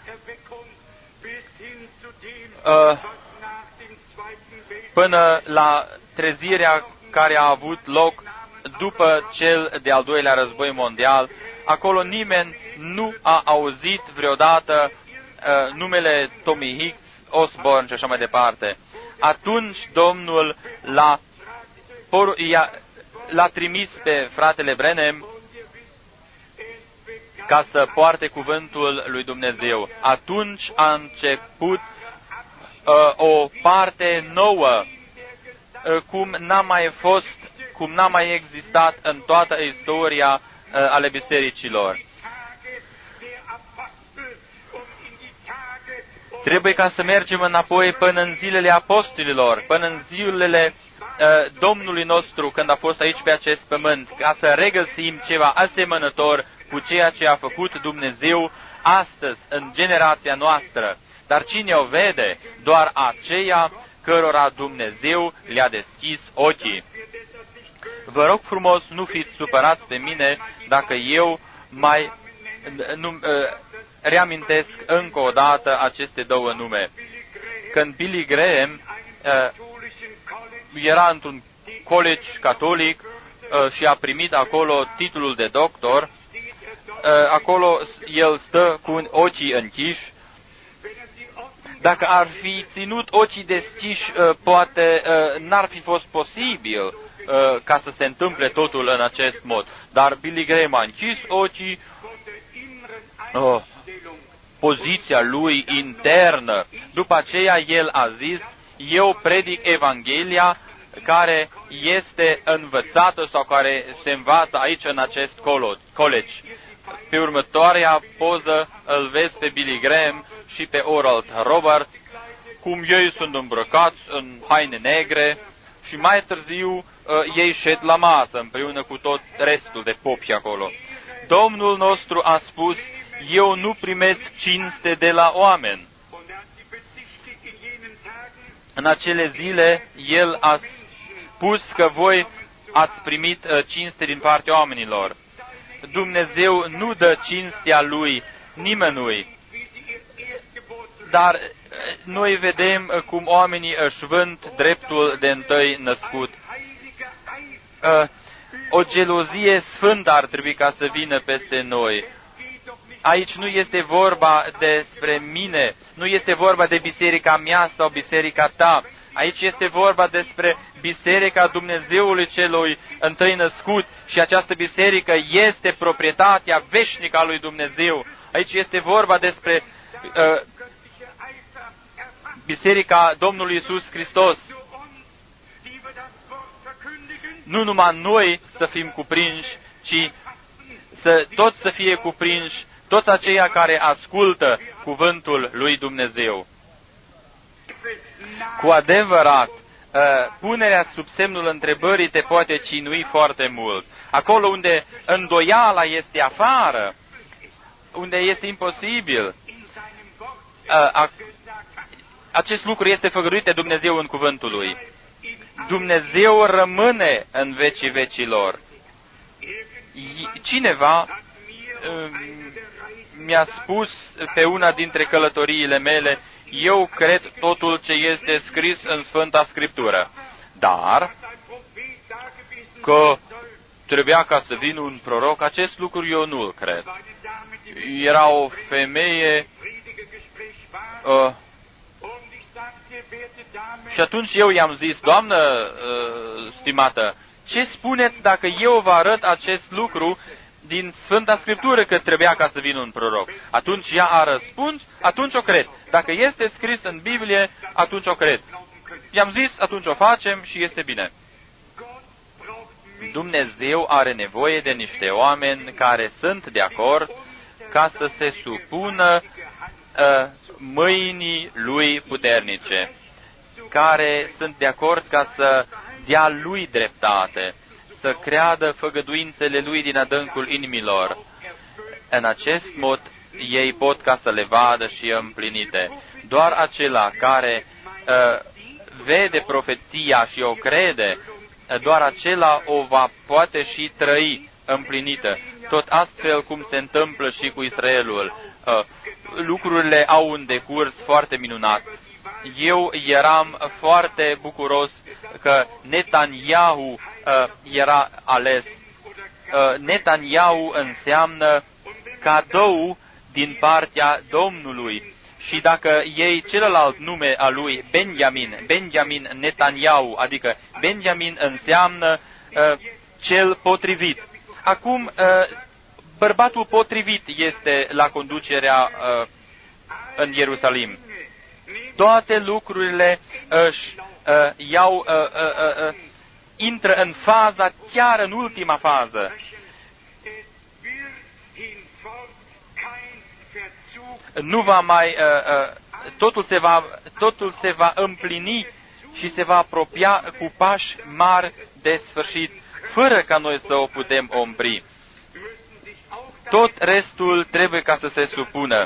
până la trezirea care a avut loc după cel de-al doilea război mondial, acolo nimeni nu a auzit vreodată numele Tommy Hicks, Osborne și așa mai departe. Atunci Domnul l-a trimis pe fratele Branham ca să poarte cuvântul lui Dumnezeu. Atunci a început o parte nouă, cum n-a mai existat în toată istoria ale bisericilor. Trebuie ca să mergem înapoi până în zilele apostolilor, până în zilele Domnului nostru când a fost aici pe acest pământ, ca să regăsim ceva asemănător cu ceea ce a făcut Dumnezeu astăzi, în generația noastră. Dar cine o vede? Doar aceia cărora Dumnezeu le-a deschis ochii. Vă rog frumos, nu fiți supărați pe mine dacă eu reamintesc încă o dată aceste două nume. Când Billy Graham era într-un college catolic și a primit acolo titlul de doctor, acolo el stă cu ochii închiși. Dacă ar fi ținut ochii deschiși, poate n-ar fi fost posibil ca să se întâmple totul în acest mod. Dar Billy Graham a închis ochii poziția lui internă. După aceea el a zis, eu predic Evanghelia care este învățată sau care se învață aici în acest college. Pe următoarea poză îl vezi pe Billy Graham și pe Oral Roberts, cum ei sunt îmbrăcați în haine negre și mai târziu ei șed la masă împreună cu tot restul de popi acolo. Domnul nostru a spus, eu nu primesc cinste de la oameni. În acele zile, el a spus că voi ați primit cinste din partea oamenilor. Dumnezeu nu dă cinstea lui nimănui. Dar noi vedem cum oamenii își vând dreptul de întâi născut. O gelozie sfântă ar trebui ca să vină peste noi. Aici nu este vorba despre mine, nu este vorba de biserica mea sau biserica ta. Aici este vorba despre biserica Dumnezeului celui întâi născut și această biserică este proprietatea veșnică a lui Dumnezeu. Aici este vorba despre biserica Domnului Iisus Hristos. Nu numai noi să fim cuprinși, ci toți să fie cuprinși, toți aceia care ascultă cuvântul lui Dumnezeu. Cu adevărat, punerea sub semnul întrebării te poate cinui foarte mult. Acolo unde îndoiala este afară, unde este imposibil, acest lucru este făgăduit de Dumnezeu în cuvântul lui. Dumnezeu rămâne în vecii vecilor. Cineva mi-a spus pe una dintre călătoriile mele, eu cred totul ce este scris în Sfânta Scriptură, dar că trebuia ca să vină un proroc, acest lucru eu nu-l cred. Era o femeie și atunci eu i-am zis, Doamnă stimată, ce spuneți dacă eu vă arăt acest lucru din Sfânta Scriptură că trebuia ca să vină un proroc? Atunci ea a răspuns, atunci o cred. Dacă este scris în Biblie, atunci o cred. I-am zis, atunci o facem și este bine. Dumnezeu are nevoie de niște oameni care sunt de acord ca să se supună mâinii lui puternice, care sunt de acord ca să dea lui dreptate, să creadă făgăduințele lui din adâncul inimilor. În acest mod, ei pot ca să le vadă și împlinite. Doar acela care vede profeția și o crede, doar acela o va poate și trăi împlinită. Tot astfel cum se întâmplă și cu Israelul. Lucrurile au un decurs foarte minunat. Eu eram foarte bucuros că Netanyahu era ales. Netanyahu înseamnă cadou din partea Domnului. Și dacă iei celălalt nume al lui, Benjamin Netanyahu, adică Benjamin înseamnă cel potrivit. Acum, bărbatul potrivit este la conducerea în Ierusalim. Toate lucrurile intră în faza, chiar în ultima fază. Nu va mai, totul se va împlini și se va apropia cu pași mari de sfârșit, fără ca noi să o putem opri. Tot restul trebuie ca să se supună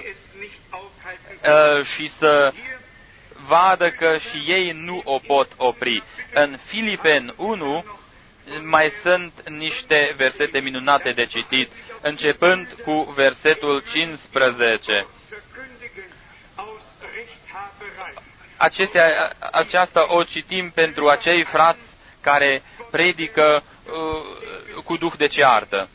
și să vadă că și ei nu o pot opri. În Filipeni 1 mai sunt niște versete minunate de citit, începând cu versetul 15. Aceasta o citim pentru acei frați care predică cu duh de ceartă.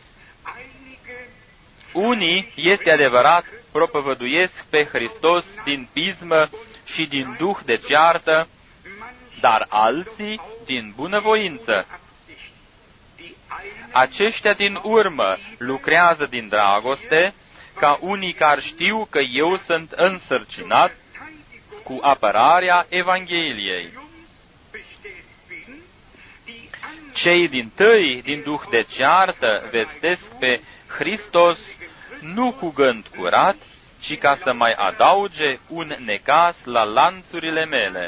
Unii, este adevărat, propovăduiesc pe Hristos din pismă și din duh de ceartă, dar alții din bunăvoință. Aceștia din urmă lucrează din dragoste, ca unii care știu că eu sunt însărcinat cu apărarea Evangheliei. Cei dintâi din duh de ceartă vestesc pe Hristos nu cu gând curat, ci ca să mai adauge un necaz la lanțurile mele.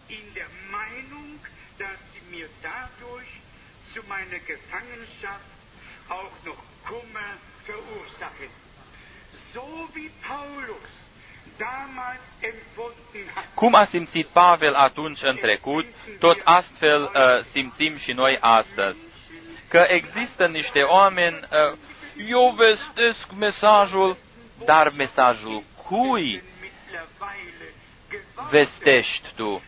Cum a simțit Pavel atunci în trecut, tot astfel simțim și noi astăzi. Că există niște oameni, eu vestesc mesajul, dar mesajul cui vestești tu?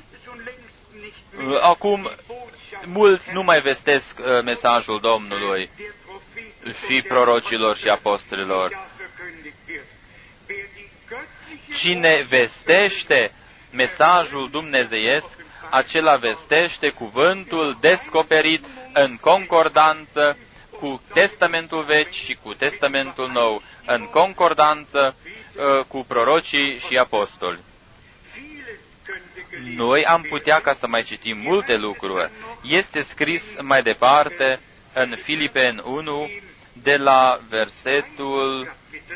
Acum, mulți nu mai vestesc mesajul Domnului și prorocilor și apostolilor. Cine vestește mesajul dumnezeiesc, acela vestește cuvântul descoperit în concordanță cu Testamentul Vechi și cu Testamentul Nou, în concordanță cu prorocii și apostoli. Noi am putea ca să mai citim multe lucruri. Este scris mai departe în Filipeni 1, de la versetul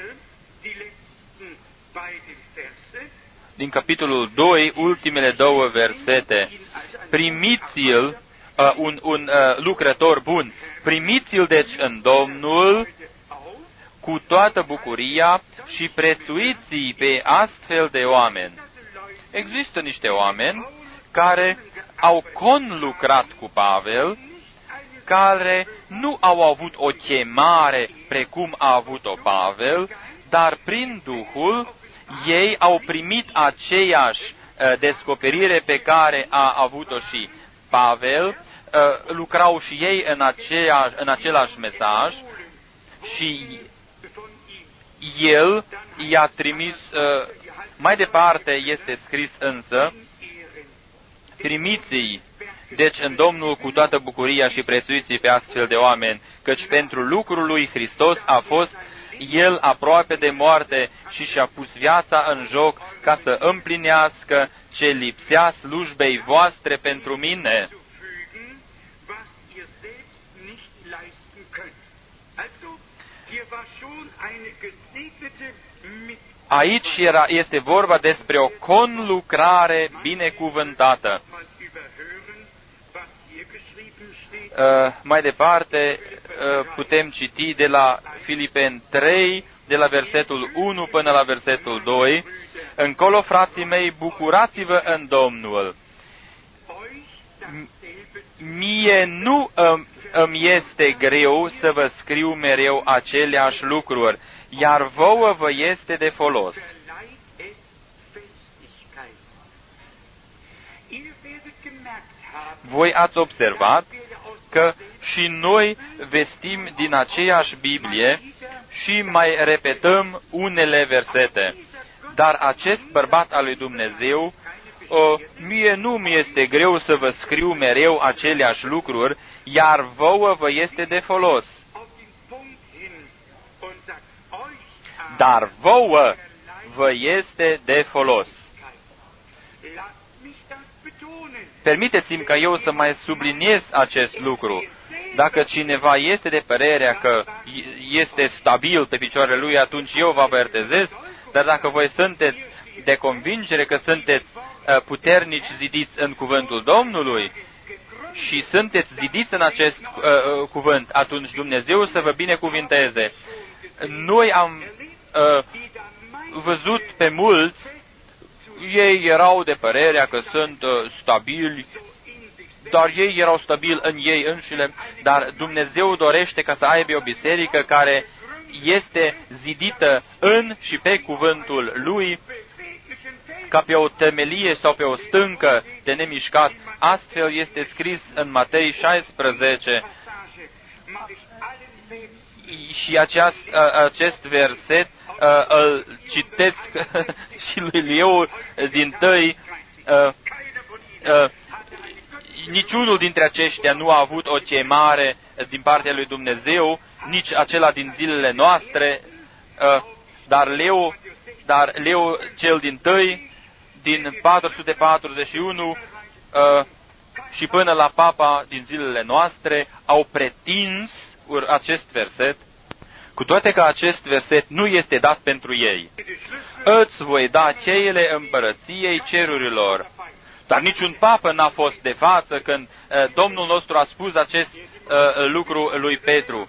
din capitolul 2, ultimele două versete. Primiți-l, un lucrător bun, primiți-l deci în Domnul cu toată bucuria și prețuiți-i pe astfel de oameni. Există niște oameni care au conlucrat cu Pavel, care nu au avut o chemare precum a avut-o Pavel, dar prin Duhul ei au primit aceeași descoperire pe care a avut-o și Pavel, lucrau și ei în același mesaj și el i-a trimis, mai departe este scris însă, primiți-i deci în Domnul cu toată bucuria și prețuiți-i pe astfel de oameni, căci pentru lucrul lui Hristos a fost el aproape de moarte și și-a pus viața în joc ca să împlinească ce lipsea slujbei voastre pentru mine. Aici este vorba despre o conlucrare binecuvântată. Mai departe putem citi de la Filipeni 3, de la versetul 1 până la versetul 2. Încolo, frații mei, bucurați-vă în Domnul. Mie nu îmi este greu să vă scriu mereu aceleași lucruri, iar vouă vă este de folos. Voi ați observat că și noi vestim din aceeași Biblie și mai repetăm unele versete. Dar acest bărbat al lui Dumnezeu, mie nu mi este greu să vă scriu mereu aceleași lucruri, iar vouă vă este de folos. Dar vouă vă este de folos. Permiteți-mi ca eu să mai subliniez acest lucru. Dacă cineva este de părerea că este stabil pe picioarele lui, atunci eu vă avertizez, dar dacă voi sunteți de convingere că sunteți puternici zidiți în cuvântul Domnului și sunteți zidiți în acest cuvânt, atunci Dumnezeu să vă binecuvinteze. Noi am văzut pe mulți, ei erau de părerea că sunt stabili, dar ei erau stabili în ei înșile, dar Dumnezeu dorește ca să aibă o biserică care este zidită în și pe cuvântul Lui, ca pe o temelie sau pe o stâncă de nemișcat. Astfel este scris în Matei 16. Și acest verset îl citesc și lui Lieu din tăi. Niciunul dintre aceștia nu a avut o chemare din partea lui Dumnezeu, nici acela din zilele noastre, dar Leo cel din tâi, din 441 și până la Papa din zilele noastre, au pretins acest verset, cu toate că acest verset nu este dat pentru ei. Îți voi da cheile împărăției cerurilor. Dar niciun papă n-a fost de față când Domnul nostru a spus acest lucru lui Petru.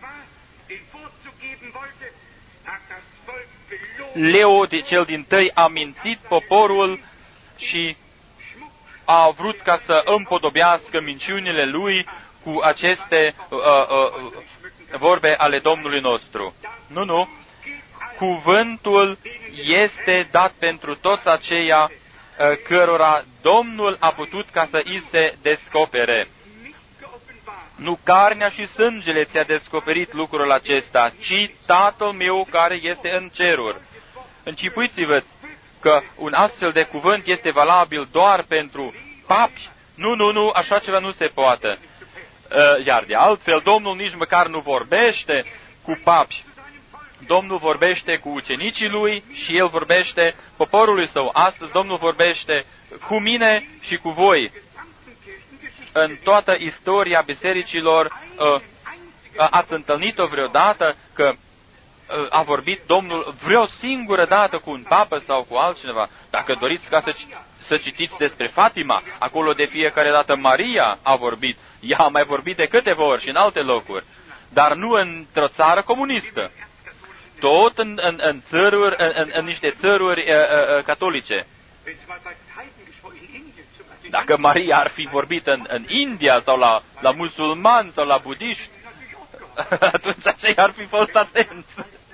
Leo cel dintâi a mințit poporul și a vrut ca să împodobească minciunile lui cu aceste vorbe ale Domnului nostru. Nu. Cuvântul este dat pentru toți aceia cărora Domnul a putut ca să îi se descopere. Nu carnea și sângele ți-a descoperit lucrul acesta, ci Tatăl meu care este în ceruri. Încipuiți-vă că un astfel de cuvânt este valabil doar pentru papi? Nu, așa ceva nu se poate. Iar de altfel, Domnul nici măcar nu vorbește cu papi. Domnul vorbește cu ucenicii lui și El vorbește poporului său. Astăzi Domnul vorbește cu mine și cu voi. În toată istoria bisericilor ați întâlnit-o vreodată că a vorbit Domnul vreo singură dată cu un papă sau cu altcineva? Dacă doriți ca să citiți despre Fatima, acolo de fiecare dată Maria a vorbit. Ea a mai vorbit de câteva ori și în alte locuri, dar nu într-o țară comunistă. Tot în țăruri, în niște țăruri catolice. Dacă Maria ar fi vorbit în India sau la musulmani sau la budiști, atunci aceia ar fi fost atenți.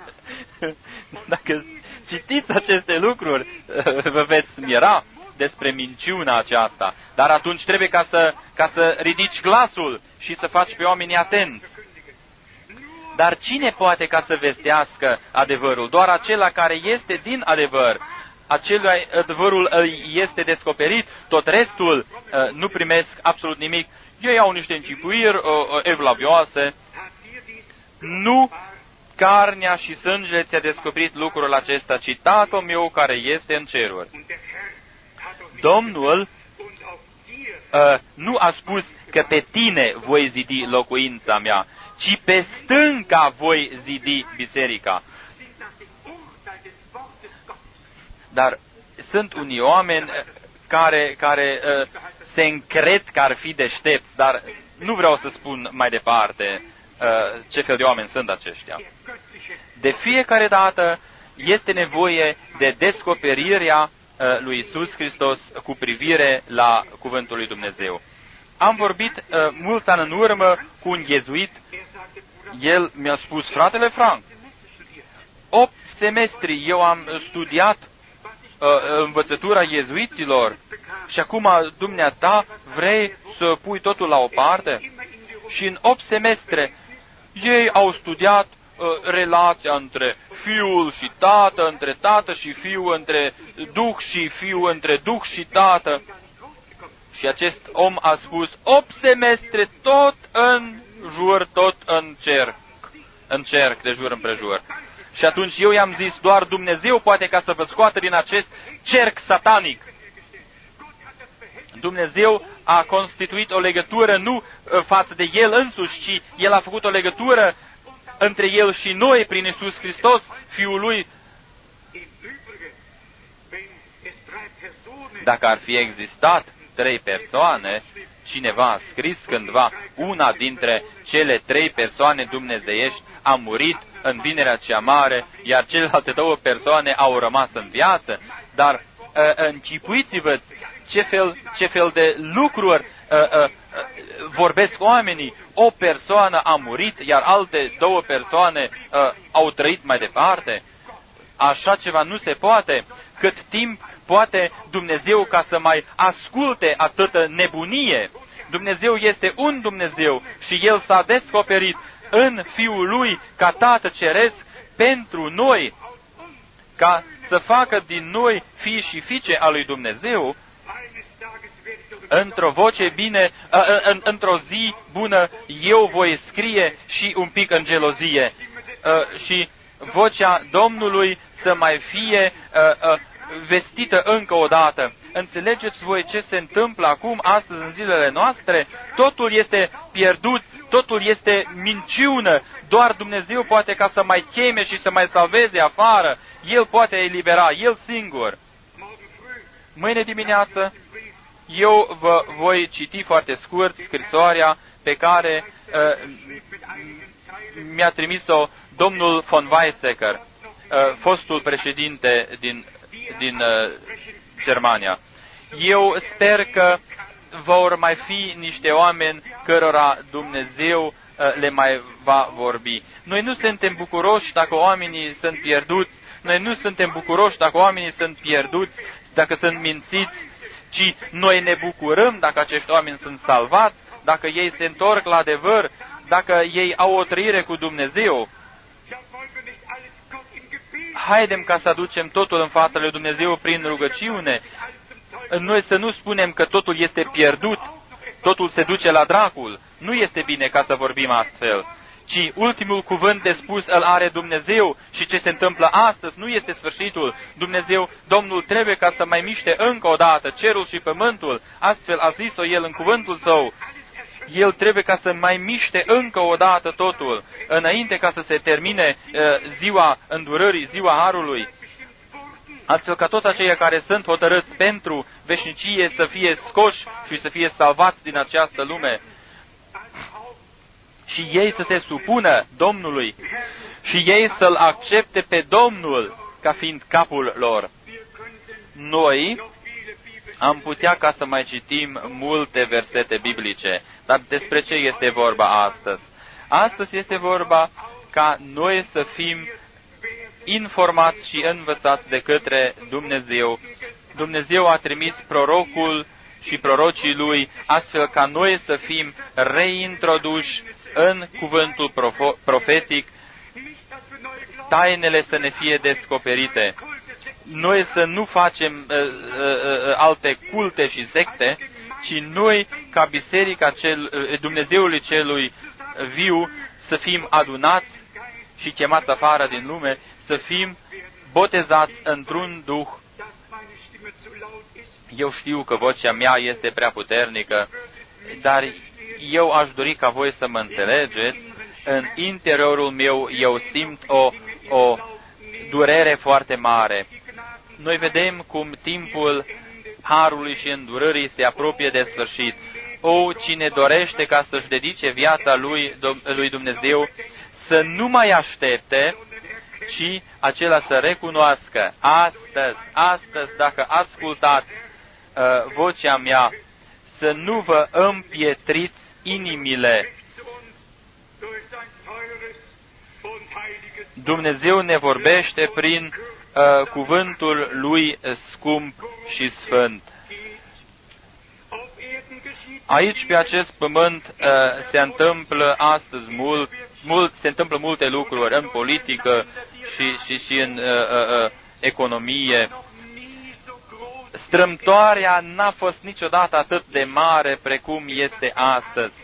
Dacă citiți aceste lucruri, vă veți mira despre minciuna aceasta. Dar atunci trebuie ca să ridici glasul și să faci pe oamenii atenți. Dar cine poate ca să vestească adevărul? Doar acela care este din adevăr. Acelui adevărul îi este descoperit, tot restul nu primesc absolut nimic. Ei au niște încipuiri evlavioase. Nu carnea și sângele ți-a descoperit lucrul acesta, ci Tatăl meu care este în ceruri. Domnul nu a spus că pe tine voi zidi locuința mea, ci pe stânca voi zidi biserica. Dar sunt unii oameni care se încred că ar fi deștepți, dar nu vreau să spun mai departe ce fel de oameni sunt aceștia. De fiecare dată este nevoie de descoperirea lui Iisus Hristos cu privire la Cuvântul lui Dumnezeu. Am vorbit mulți ani în urmă cu un iezuit. El mi-a spus: fratele Frank, 8 semestri eu am studiat învățătura iezuiților și acum dumneata vrei să pui totul la o parte? Și în 8 semestre ei au studiat relația între fiul și tată, între tată și fiu, între duh și fiu, între duh și tată. Și acest om a spus: 8 semestre tot în jur, tot în cerc, de jur împrejur. Și atunci eu i-am zis: doar Dumnezeu poate ca să vă scoată din acest cerc satanic. Dumnezeu a constituit o legătură nu față de El însuși, ci El a făcut o legătură între El și noi prin Iisus Hristos, Fiul Lui. Dacă ar fi existat 3 persoane, cineva a scris cândva: una dintre cele 3 persoane dumnezeiești a murit în vinerea cea mare, iar celelalte 2 persoane au rămas în viață. Dar încipuiți-vă ce fel de lucruri vorbesc oamenii. O persoană a murit, iar alte 2 persoane au trăit mai departe. Așa ceva nu se poate. Cât timp poate Dumnezeu ca să mai asculte atâtă nebunie? Dumnezeu este un Dumnezeu și El s-a descoperit în Fiul Lui ca Tată Ceresc pentru noi, ca să facă din noi fii și fiice a lui Dumnezeu. Într-o voce bine, într-o zi bună, eu voi scrie și un pic în gelozie. Și vocea Domnului să mai fie vestită încă o dată. Înțelegeți voi ce se întâmplă acum, astăzi, în zilele noastre? Totul este pierdut, totul este minciună. Doar Dumnezeu poate ca să mai cheme și să mai salveze afară. El poate elibera, El singur. Mâine dimineață eu vă voi citi foarte scurt scrisoarea pe care mi-a trimis-o domnul von Weizsäcker, fostul președinte din Germania. Eu sper că vor mai fi niște oameni cărora Dumnezeu le mai va vorbi. Noi nu suntem bucuroși dacă oamenii sunt pierduți, noi nu suntem bucuroși dacă oamenii sunt pierduți, dacă sunt mințiți, ci noi ne bucurăm dacă acești oameni sunt salvați, dacă ei se întorc la adevăr, dacă ei au o trăire cu Dumnezeu. Haidem ca să aducem totul în fața lui Dumnezeu prin rugăciune. Noi să nu spunem că totul este pierdut, totul se duce la dracul. Nu este bine ca să vorbim astfel, ci ultimul cuvânt de spus îl are Dumnezeu și ce se întâmplă astăzi nu este sfârșitul. Dumnezeu, Domnul, trebuie ca să mai miște încă o dată cerul și pământul, astfel a zis-o El în cuvântul Său. El trebuie ca să mai miște încă o dată totul, înainte ca să se termine ziua îndurării, ziua harului, astfel ca toți aceia care sunt hotărâți pentru veșnicie să fie scoși și să fie salvați din această lume. Și ei să se supună Domnului și ei să-L accepte pe Domnul ca fiind capul lor. Noi am putea ca să mai citim multe versete biblice, dar despre ce este vorba astăzi? Astăzi este vorba ca noi să fim informați și învățați de către Dumnezeu. Dumnezeu a trimis prorocul și prorocii lui, astfel ca noi să fim reintroduși în cuvântul profetic, tainele să ne fie descoperite. Noi să nu facem alte culte și secte, ci noi, ca biserica Dumnezeului celui viu, să fim adunați și chemați afară din lume, să fim botezați într-un duh. Eu știu că vocea mea este prea puternică, dar eu aș dori ca voi să mă înțelegeți. În interiorul meu eu simt o durere foarte mare. Noi vedem cum timpul harului și îndurării se apropie de sfârșit. Cine dorește ca să-și dedice viața lui Dumnezeu, să nu mai aștepte, ci acela să recunoască astăzi, dacă ascultați vocea mea, să nu vă împietriți inimile. Dumnezeu ne vorbește prin cuvântul Lui scump și sfânt. Aici, pe acest pământ, se întâmplă astăzi se întâmplă multe lucruri în politică și în economie. Strâmtoarea n-a fost niciodată atât de mare precum este astăzi.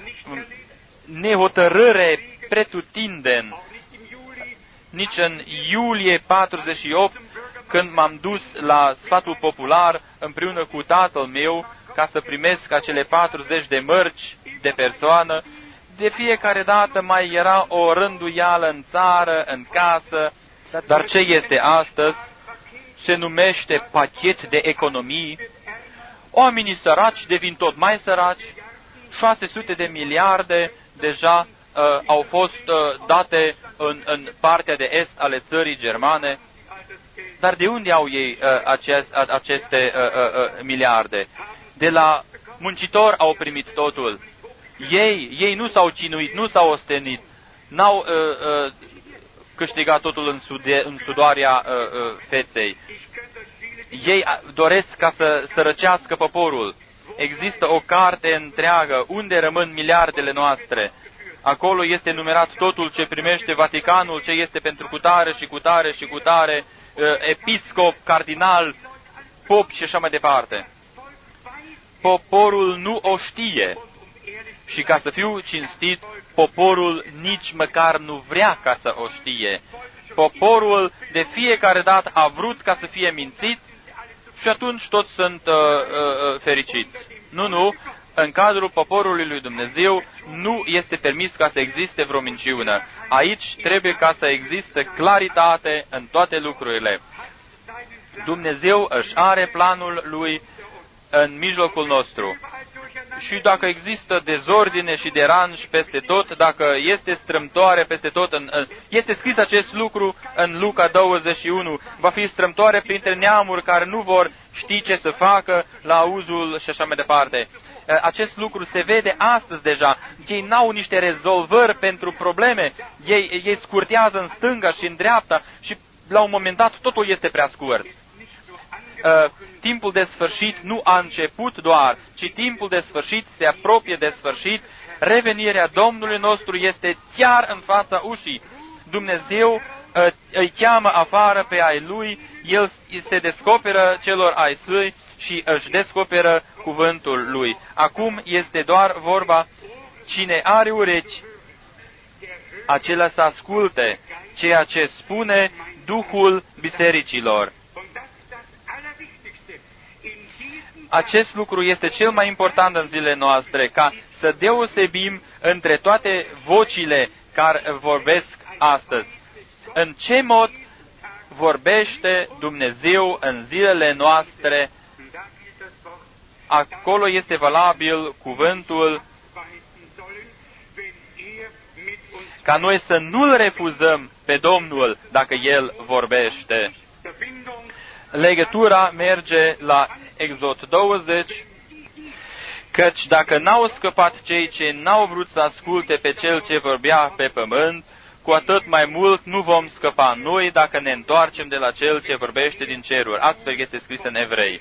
Nehotărâre pretutindeni. Nici în iulie 48, când m-am dus la sfatul popular împreună cu tatăl meu ca să primesc acele 40 de mărci de persoană, de fiecare dată mai era o rânduială în țară, în casă. Dar ce este astăzi? Se numește pachet de economii. Oamenii săraci devin tot mai săraci. 600 de miliarde deja au fost date în partea de est ale țării germane. Dar de unde au ei aceste miliarde? De la muncitori au primit totul. Ei nu s-au chinuit, nu s-au ostenit, n-au câștigat totul în sudoarea feței. Ei doresc ca să sărăcească poporul. Există o carte întreagă unde rămân miliardele noastre. Acolo este numerat totul ce primește Vaticanul, ce este pentru cutare și cutare și cutare, episcop, cardinal, pop și așa mai departe. Poporul nu o știe. Și ca să fiu cinstit, poporul nici măcar nu vrea ca să o știe. poporul de fiecare dată a vrut ca să fie mințit și atunci toți sunt fericiți. Nu, în cadrul poporului lui Dumnezeu nu este permis ca să existe vreo minciună. Aici trebuie ca să existe claritate în toate lucrurile. Dumnezeu își are planul Lui în mijlocul nostru. Și dacă există dezordine și deranj peste tot, dacă este strâmtoare peste tot, este scris acest lucru în Luca 21, va fi strâmtoare printre neamuri care nu vor ști ce să facă la auzul și așa mai departe. Acest lucru se vede astăzi deja. Ei n-au niște rezolvări pentru probleme, ei scurtează în stânga și în dreapta și la un moment dat totul este prea scurt. Timpul de sfârșit nu a început doar, ci timpul de sfârșit se apropie de sfârșit. Revenirea Domnului nostru este chiar în fața ușii. Dumnezeu îi cheamă afară pe ai Lui, El se descoperă celor ai Săi și își descoperă cuvântul Lui. Acum este doar vorba, cine are urechi, acela să asculte ceea ce spune Duhul bisericilor. Acest lucru este cel mai important în zilele noastre, ca să deosebim între toate vocile care vorbesc astăzi. În ce mod vorbește Dumnezeu în zilele noastre? Acolo este valabil cuvântul ca noi să nu-L refuzăm pe Domnul dacă El vorbește. Legătura merge la Exod 20, căci dacă n-au scăpat cei ce n-au vrut să asculte pe Cel ce vorbea pe pământ, cu atât mai mult nu vom scăpa noi dacă ne întoarcem de la Cel ce vorbește din ceruri. Astfel este scris în Evrei.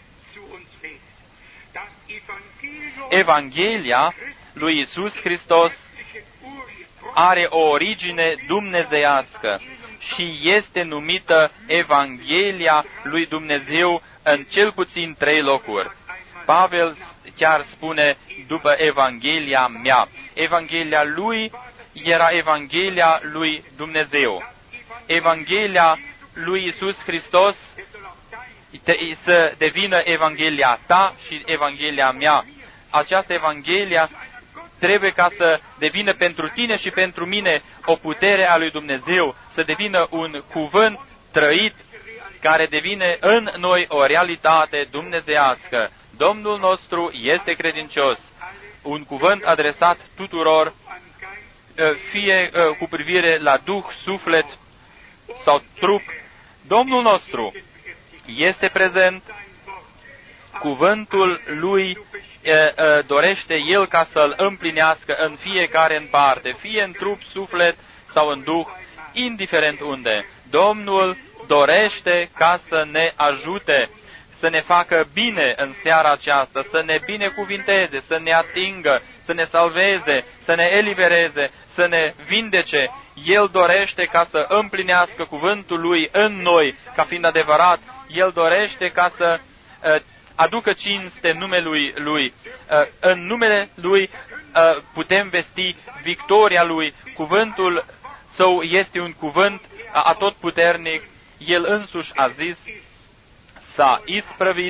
Evanghelia lui Iisus Hristos are o origine dumnezeiască și este numită Evanghelia lui Dumnezeu în cel puțin 3 locuri. Pavel chiar spune după Evanghelia mea. Evanghelia lui era Evanghelia lui Dumnezeu. Evanghelia lui Iisus Hristos să devină Evanghelia ta și Evanghelia mea. Această Evanghelia trebuie ca să devină pentru tine și pentru mine o putere a lui Dumnezeu, să devină un cuvânt trăit care devine în noi o realitate dumnezeiască. Domnul nostru este credincios. Un cuvânt adresat tuturor, fie cu privire la duh, suflet sau trup. Domnul nostru este prezent. Cuvântul Lui dorește El ca să-L împlinească în fiecare în parte, fie în trup, suflet sau în duh, indiferent unde. Domnul dorește ca să ne ajute, să ne facă bine în seara aceasta, să ne binecuvinteze, să ne atingă, să ne salveze, să ne elibereze, să ne vindece. El dorește ca să împlinească cuvântul Lui în noi, ca fiind adevărat. El dorește ca să aducă cinste numelui Lui. În numele Lui putem vesti victoria Lui. Cuvântul Său este un cuvânt atotputernic. El însuși a zis, s-a isprăvit.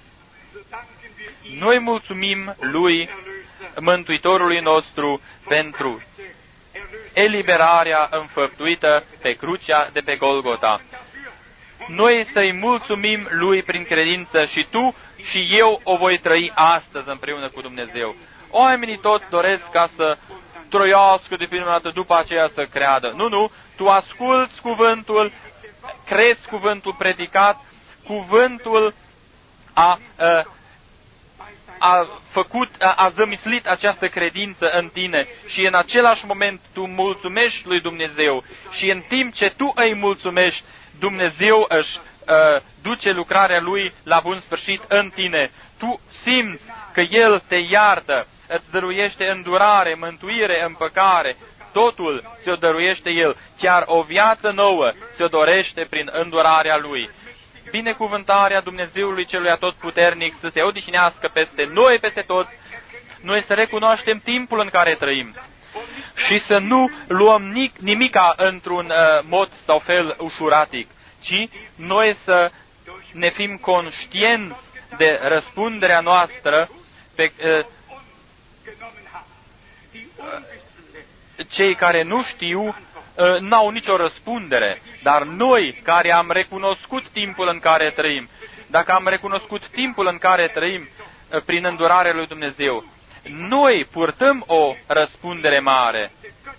Noi mulțumim Lui, Mântuitorului nostru, pentru eliberarea înfăptuită pe crucea de pe Golgota. Noi să-i mulțumim Lui prin credință și tu și eu o voi trăi astăzi împreună cu Dumnezeu. Oamenii toți doresc ca să trăiască de prima dată, după aceea să creadă. Nu, tu asculți cuvântul, crezi cuvântul predicat, cuvântul a zămislit această credință în tine și în același moment tu mulțumești lui Dumnezeu și în timp ce tu îi mulțumești, Dumnezeu își duce lucrarea Lui la bun sfârșit în tine. Tu simți că El te iartă, îți dăruiește îndurare, mântuire, împăcare, totul ți-o dăruiește El, chiar o viață nouă ți-o dorește prin îndurarea Lui. Binecuvântarea Dumnezeului Celui Atotputernic să se odihnească peste noi, peste toți, noi să recunoaștem timpul în care trăim și să nu luăm nimica într-un mod sau fel ușuratic, ci noi să ne fim conștienți de răspunderea noastră pe cei care nu știu n-au nicio răspundere, dar noi care am recunoscut timpul în care trăim, dacă am recunoscut timpul în care trăim prin îndurarea lui Dumnezeu, noi purtăm o răspundere mare.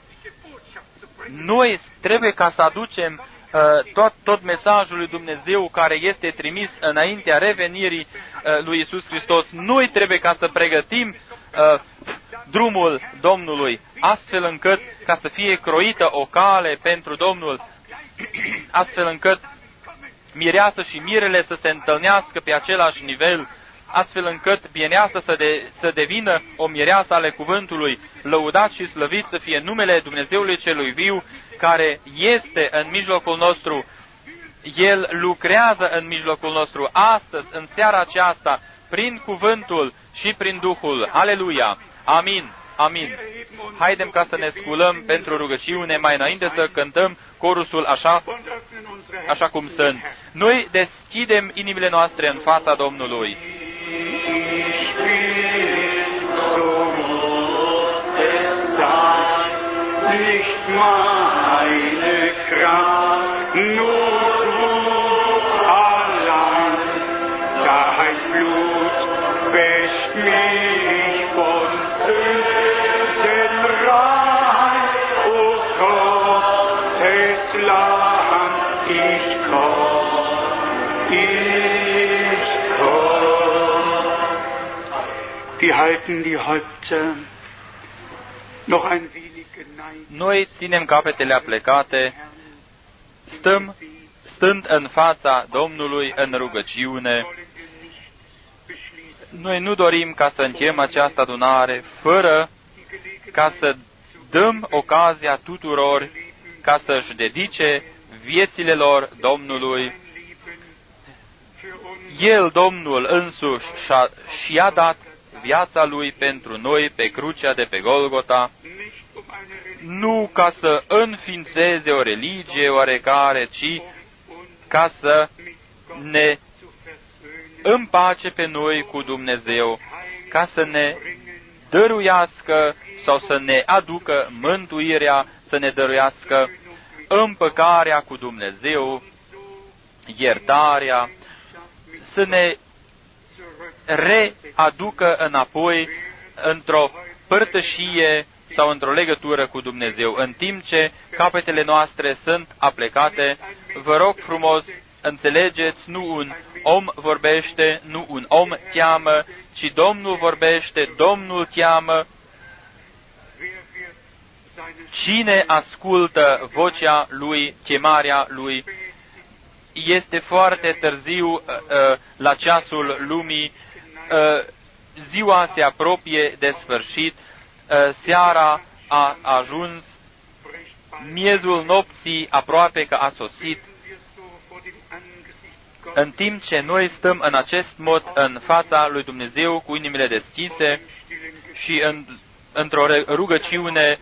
Noi trebuie ca să aducem tot mesajul lui Dumnezeu care este trimis înaintea revenirii lui Iisus Hristos. Noi trebuie ca să pregătim drumul Domnului, astfel încât ca să fie croită o cale pentru Domnul, astfel încât mireasă și mirele să se întâlnească pe același nivel, astfel încât bieneasă să devină o mireasă ale cuvântului. Lăudat și slăvit să fie numele Dumnezeului celui viu, care este în mijlocul nostru. El lucrează în mijlocul nostru astăzi, în seara aceasta, prin cuvântul și prin Duhul. Aleluia! Amin! Amin! Haidem ca să ne sculăm pentru rugăciune mai înainte să cântăm corusul așa cum sunt. Noi deschidem inimile noastre în fața Domnului. Nicht meine Kraft, nur du allein. Dein Blut wäscht mich von Sünden rein. O Gottes Lamm, ich komm. Die halten die Häupter noch ein wenig geneigt. Noi ținem capetele aplecate, stând în fața Domnului în rugăciune. Noi nu dorim ca să încheiem această adunare fără ca să dăm ocazia tuturor ca să-și dedice viețile lor Domnului. El, Domnul însuși, și-a dat viața Lui pentru noi pe crucea de pe Golgota, nu ca să înființeze o religie oarecare, ci ca să ne împace pe noi cu Dumnezeu, ca să ne dăruiască sau să ne aducă mântuirea, să ne dăruiască împăcarea cu Dumnezeu, iertarea, să ne readucă înapoi într-o părtășie sau într-o legătură cu Dumnezeu. În timp ce capetele noastre sunt aplecate, vă rog frumos, înțelegeți, nu un om vorbește, nu un om cheamă, ci Domnul vorbește, Domnul cheamă. Cine ascultă vocea Lui, chemarea Lui? Este foarte târziu la ceasul lumii, ziua se apropie de sfârșit, seara a ajuns, miezul nopții aproape că a sosit. În timp ce noi stăm în acest mod în fața lui Dumnezeu cu inimile deschise și într-o rugăciune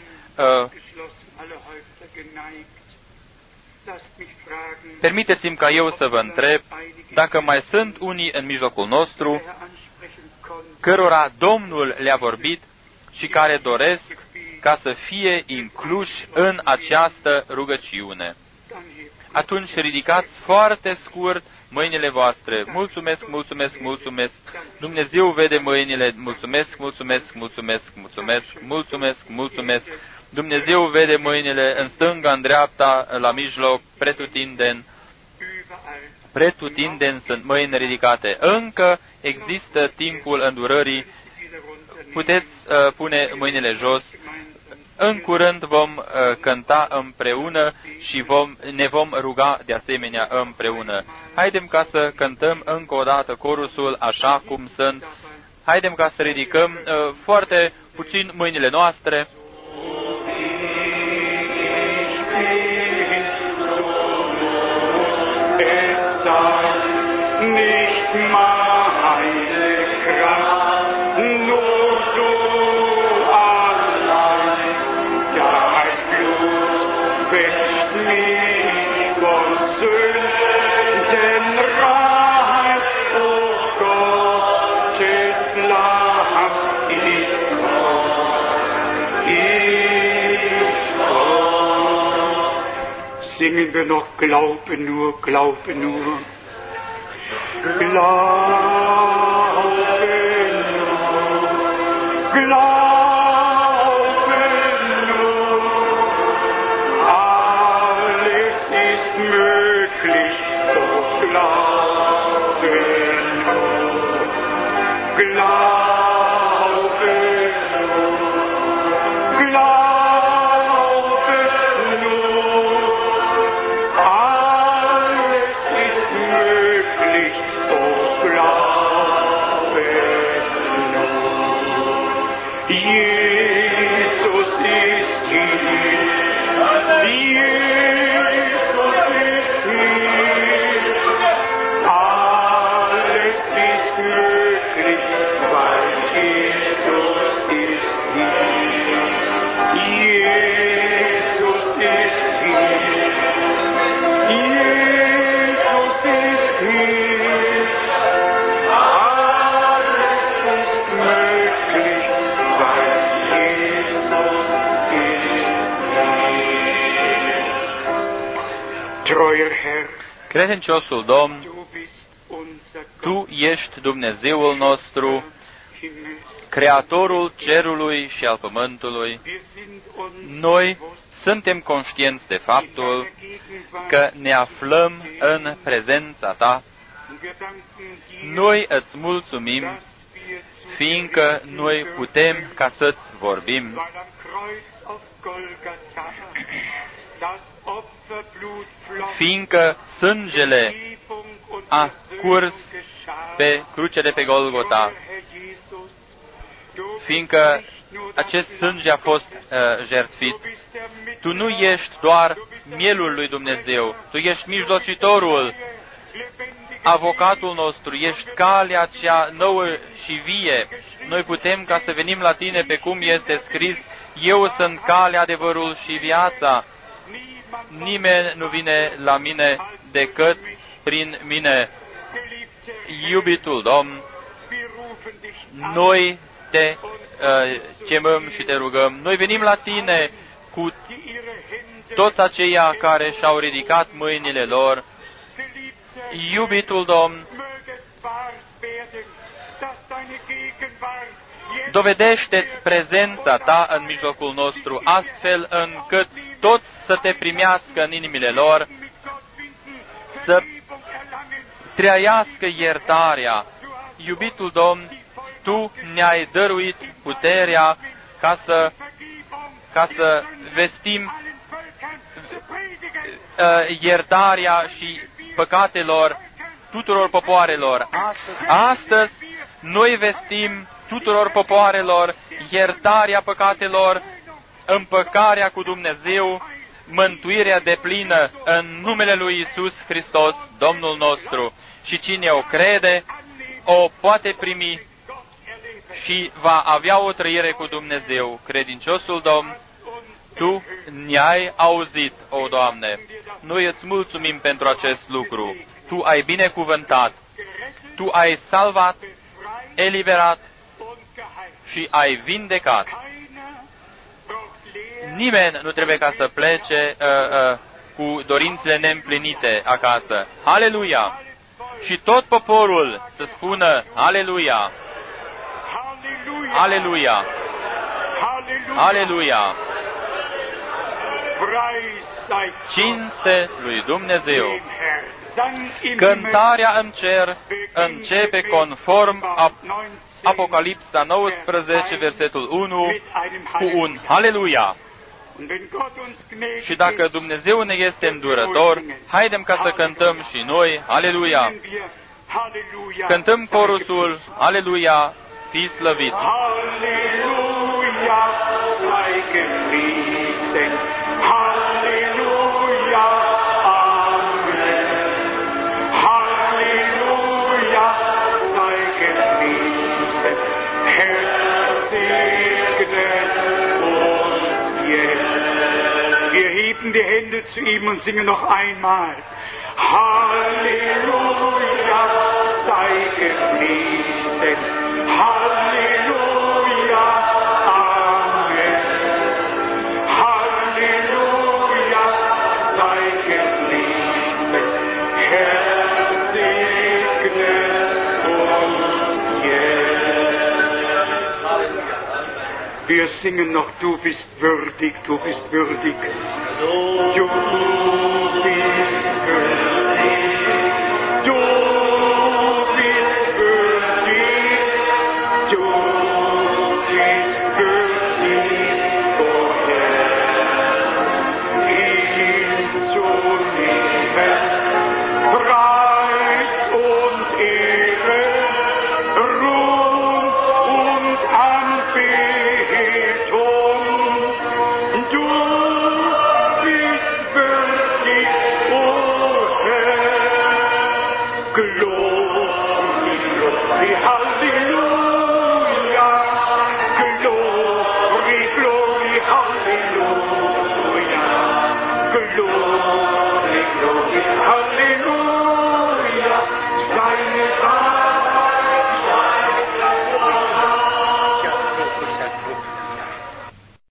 permiteți-mi ca eu să vă întreb dacă mai sunt unii în mijlocul nostru cărora Domnul le-a vorbit și care doresc ca să fie incluși în această rugăciune. Atunci ridicați foarte scurt mâinile voastre. Mulțumesc, mulțumesc, mulțumesc. Dumnezeu vede mâinile. Mulțumesc, mulțumesc, mulțumesc, mulțumesc, mulțumesc, mulțumesc. Dumnezeu vede mâinile în stânga, în dreapta, la mijloc, pretutindeni sunt mâini ridicate. Încă există timpul îndurării. Puteți pune mâinile jos. În curând vom cânta împreună și ne vom ruga de asemenea împreună. Haidem ca să cântăm încă o dată corusul așa cum sunt. Haidem ca să ridicăm foarte puțin mâinile noastre. Nicht meine Kraft, nur du allein. singen wir noch, glaube nur, glaube nur. Glaube nur, glaube nur. Alles ist möglich, oh glaube nur. Glaube nur, glaube nur. Alles ist möglich, oh glaube nur. Jesus ist hier. Jesus ist hier. Alles ist möglich, weil Jesus ist hier. Jesus ist hier. Jesus ist hier. Alles ist möglich, weil Jesus ist hier. Treuer Herr, Credinciosul Domn, du bist unser Tu Gott ești Dumnezeul nostru, Himmels. Creatorul cerului și al pământului. Wir sind uns Noi bewusst, suntem conștienți de faptul in deiner Gegenwart, că ne aflăm în prezența Ta. und wir danken dir, Noi îți mulțumim, dass wir zu fiindcă dir noi reden putem dürfen, ca să-ți vorbim, weil am Kreuz auf Golgatha das Opferblut floss, fiindcă sângele Vergebung und a Versöhnung curs geschah. pe cruce de pe Golgota, Herr Jesus, du bist fiindcă nicht nur das acest Lamm sânge a fost Gottes, jertfit. du bist der Tu nu Mittler, ești doar mielul lui Dumnezeu, Tu ești mijlocitorul, avocatul nostru, ești calea cea nouă și vie. Noi putem ca să venim la Tine pe cum este scris, eu sunt calea, adevărul și viața. Nimeni nu vine la mine decât prin mine. Iubitul Domn, noi te chemăm și te rugăm. Noi venim la Tine cu toți aceia care și-au ridicat mâinile lor. Iubitul Domn, dovedește-ți prezența Ta în mijlocul nostru, astfel încât toți să Te primească în inimile lor, să trăiască iertarea. Iubitul Domn, Tu ne-ai dăruit puterea ca să vestim iertarea și păcatelor tuturor popoarelor. Astăzi noi vestim tuturor popoarelor iertarea păcatelor, împăcarea cu Dumnezeu, mântuirea deplină în numele lui Iisus Hristos, Domnul nostru. Și cine o crede, o poate primi și va avea o trăire cu Dumnezeu. Credinciosul Domn, Tu ne-ai auzit, o Doamne. Noi îți mulțumim pentru acest lucru. Tu ai binecuvântat, Tu ai salvat, eliberat și ai vindecat. Nimeni nu trebuie ca să plece cu dorințele neîmplinite acasă. Aleluia! Și tot poporul să spună Aleluia! Aleluia! Aleluia! Cinste lui Dumnezeu! Cântarea în cer începe conform Apocalipsa 19, versetul 1, cu un Aleluia! Și dacă Dumnezeu ne este îndurător, haidem ca să cântăm și noi Aleluia! Cântăm corusul Aleluia, fii slăvit! Halleluja, sei gepriesen. Halleluja, Amen. Halleluja, sei gepriesen. Herr, segne uns jetzt. Wir heben die Hände zu ihm und singen noch einmal. Halleluja, sei gepriesen. Halleluja, Amen. Halleluja, sei gepriesen. Wir singen noch, du bist würdig, du bist würdig. Du bist würdig. Du bist würdig. Du bist würdig, o Herr, ihn zu nehmen. Preis und Ehre, Ruhm und Anbetung. Du bist würdig, o Herr. Glory, glory, Halleluja. Glory, glory, Halleluja. Glory, glory, Halleluja.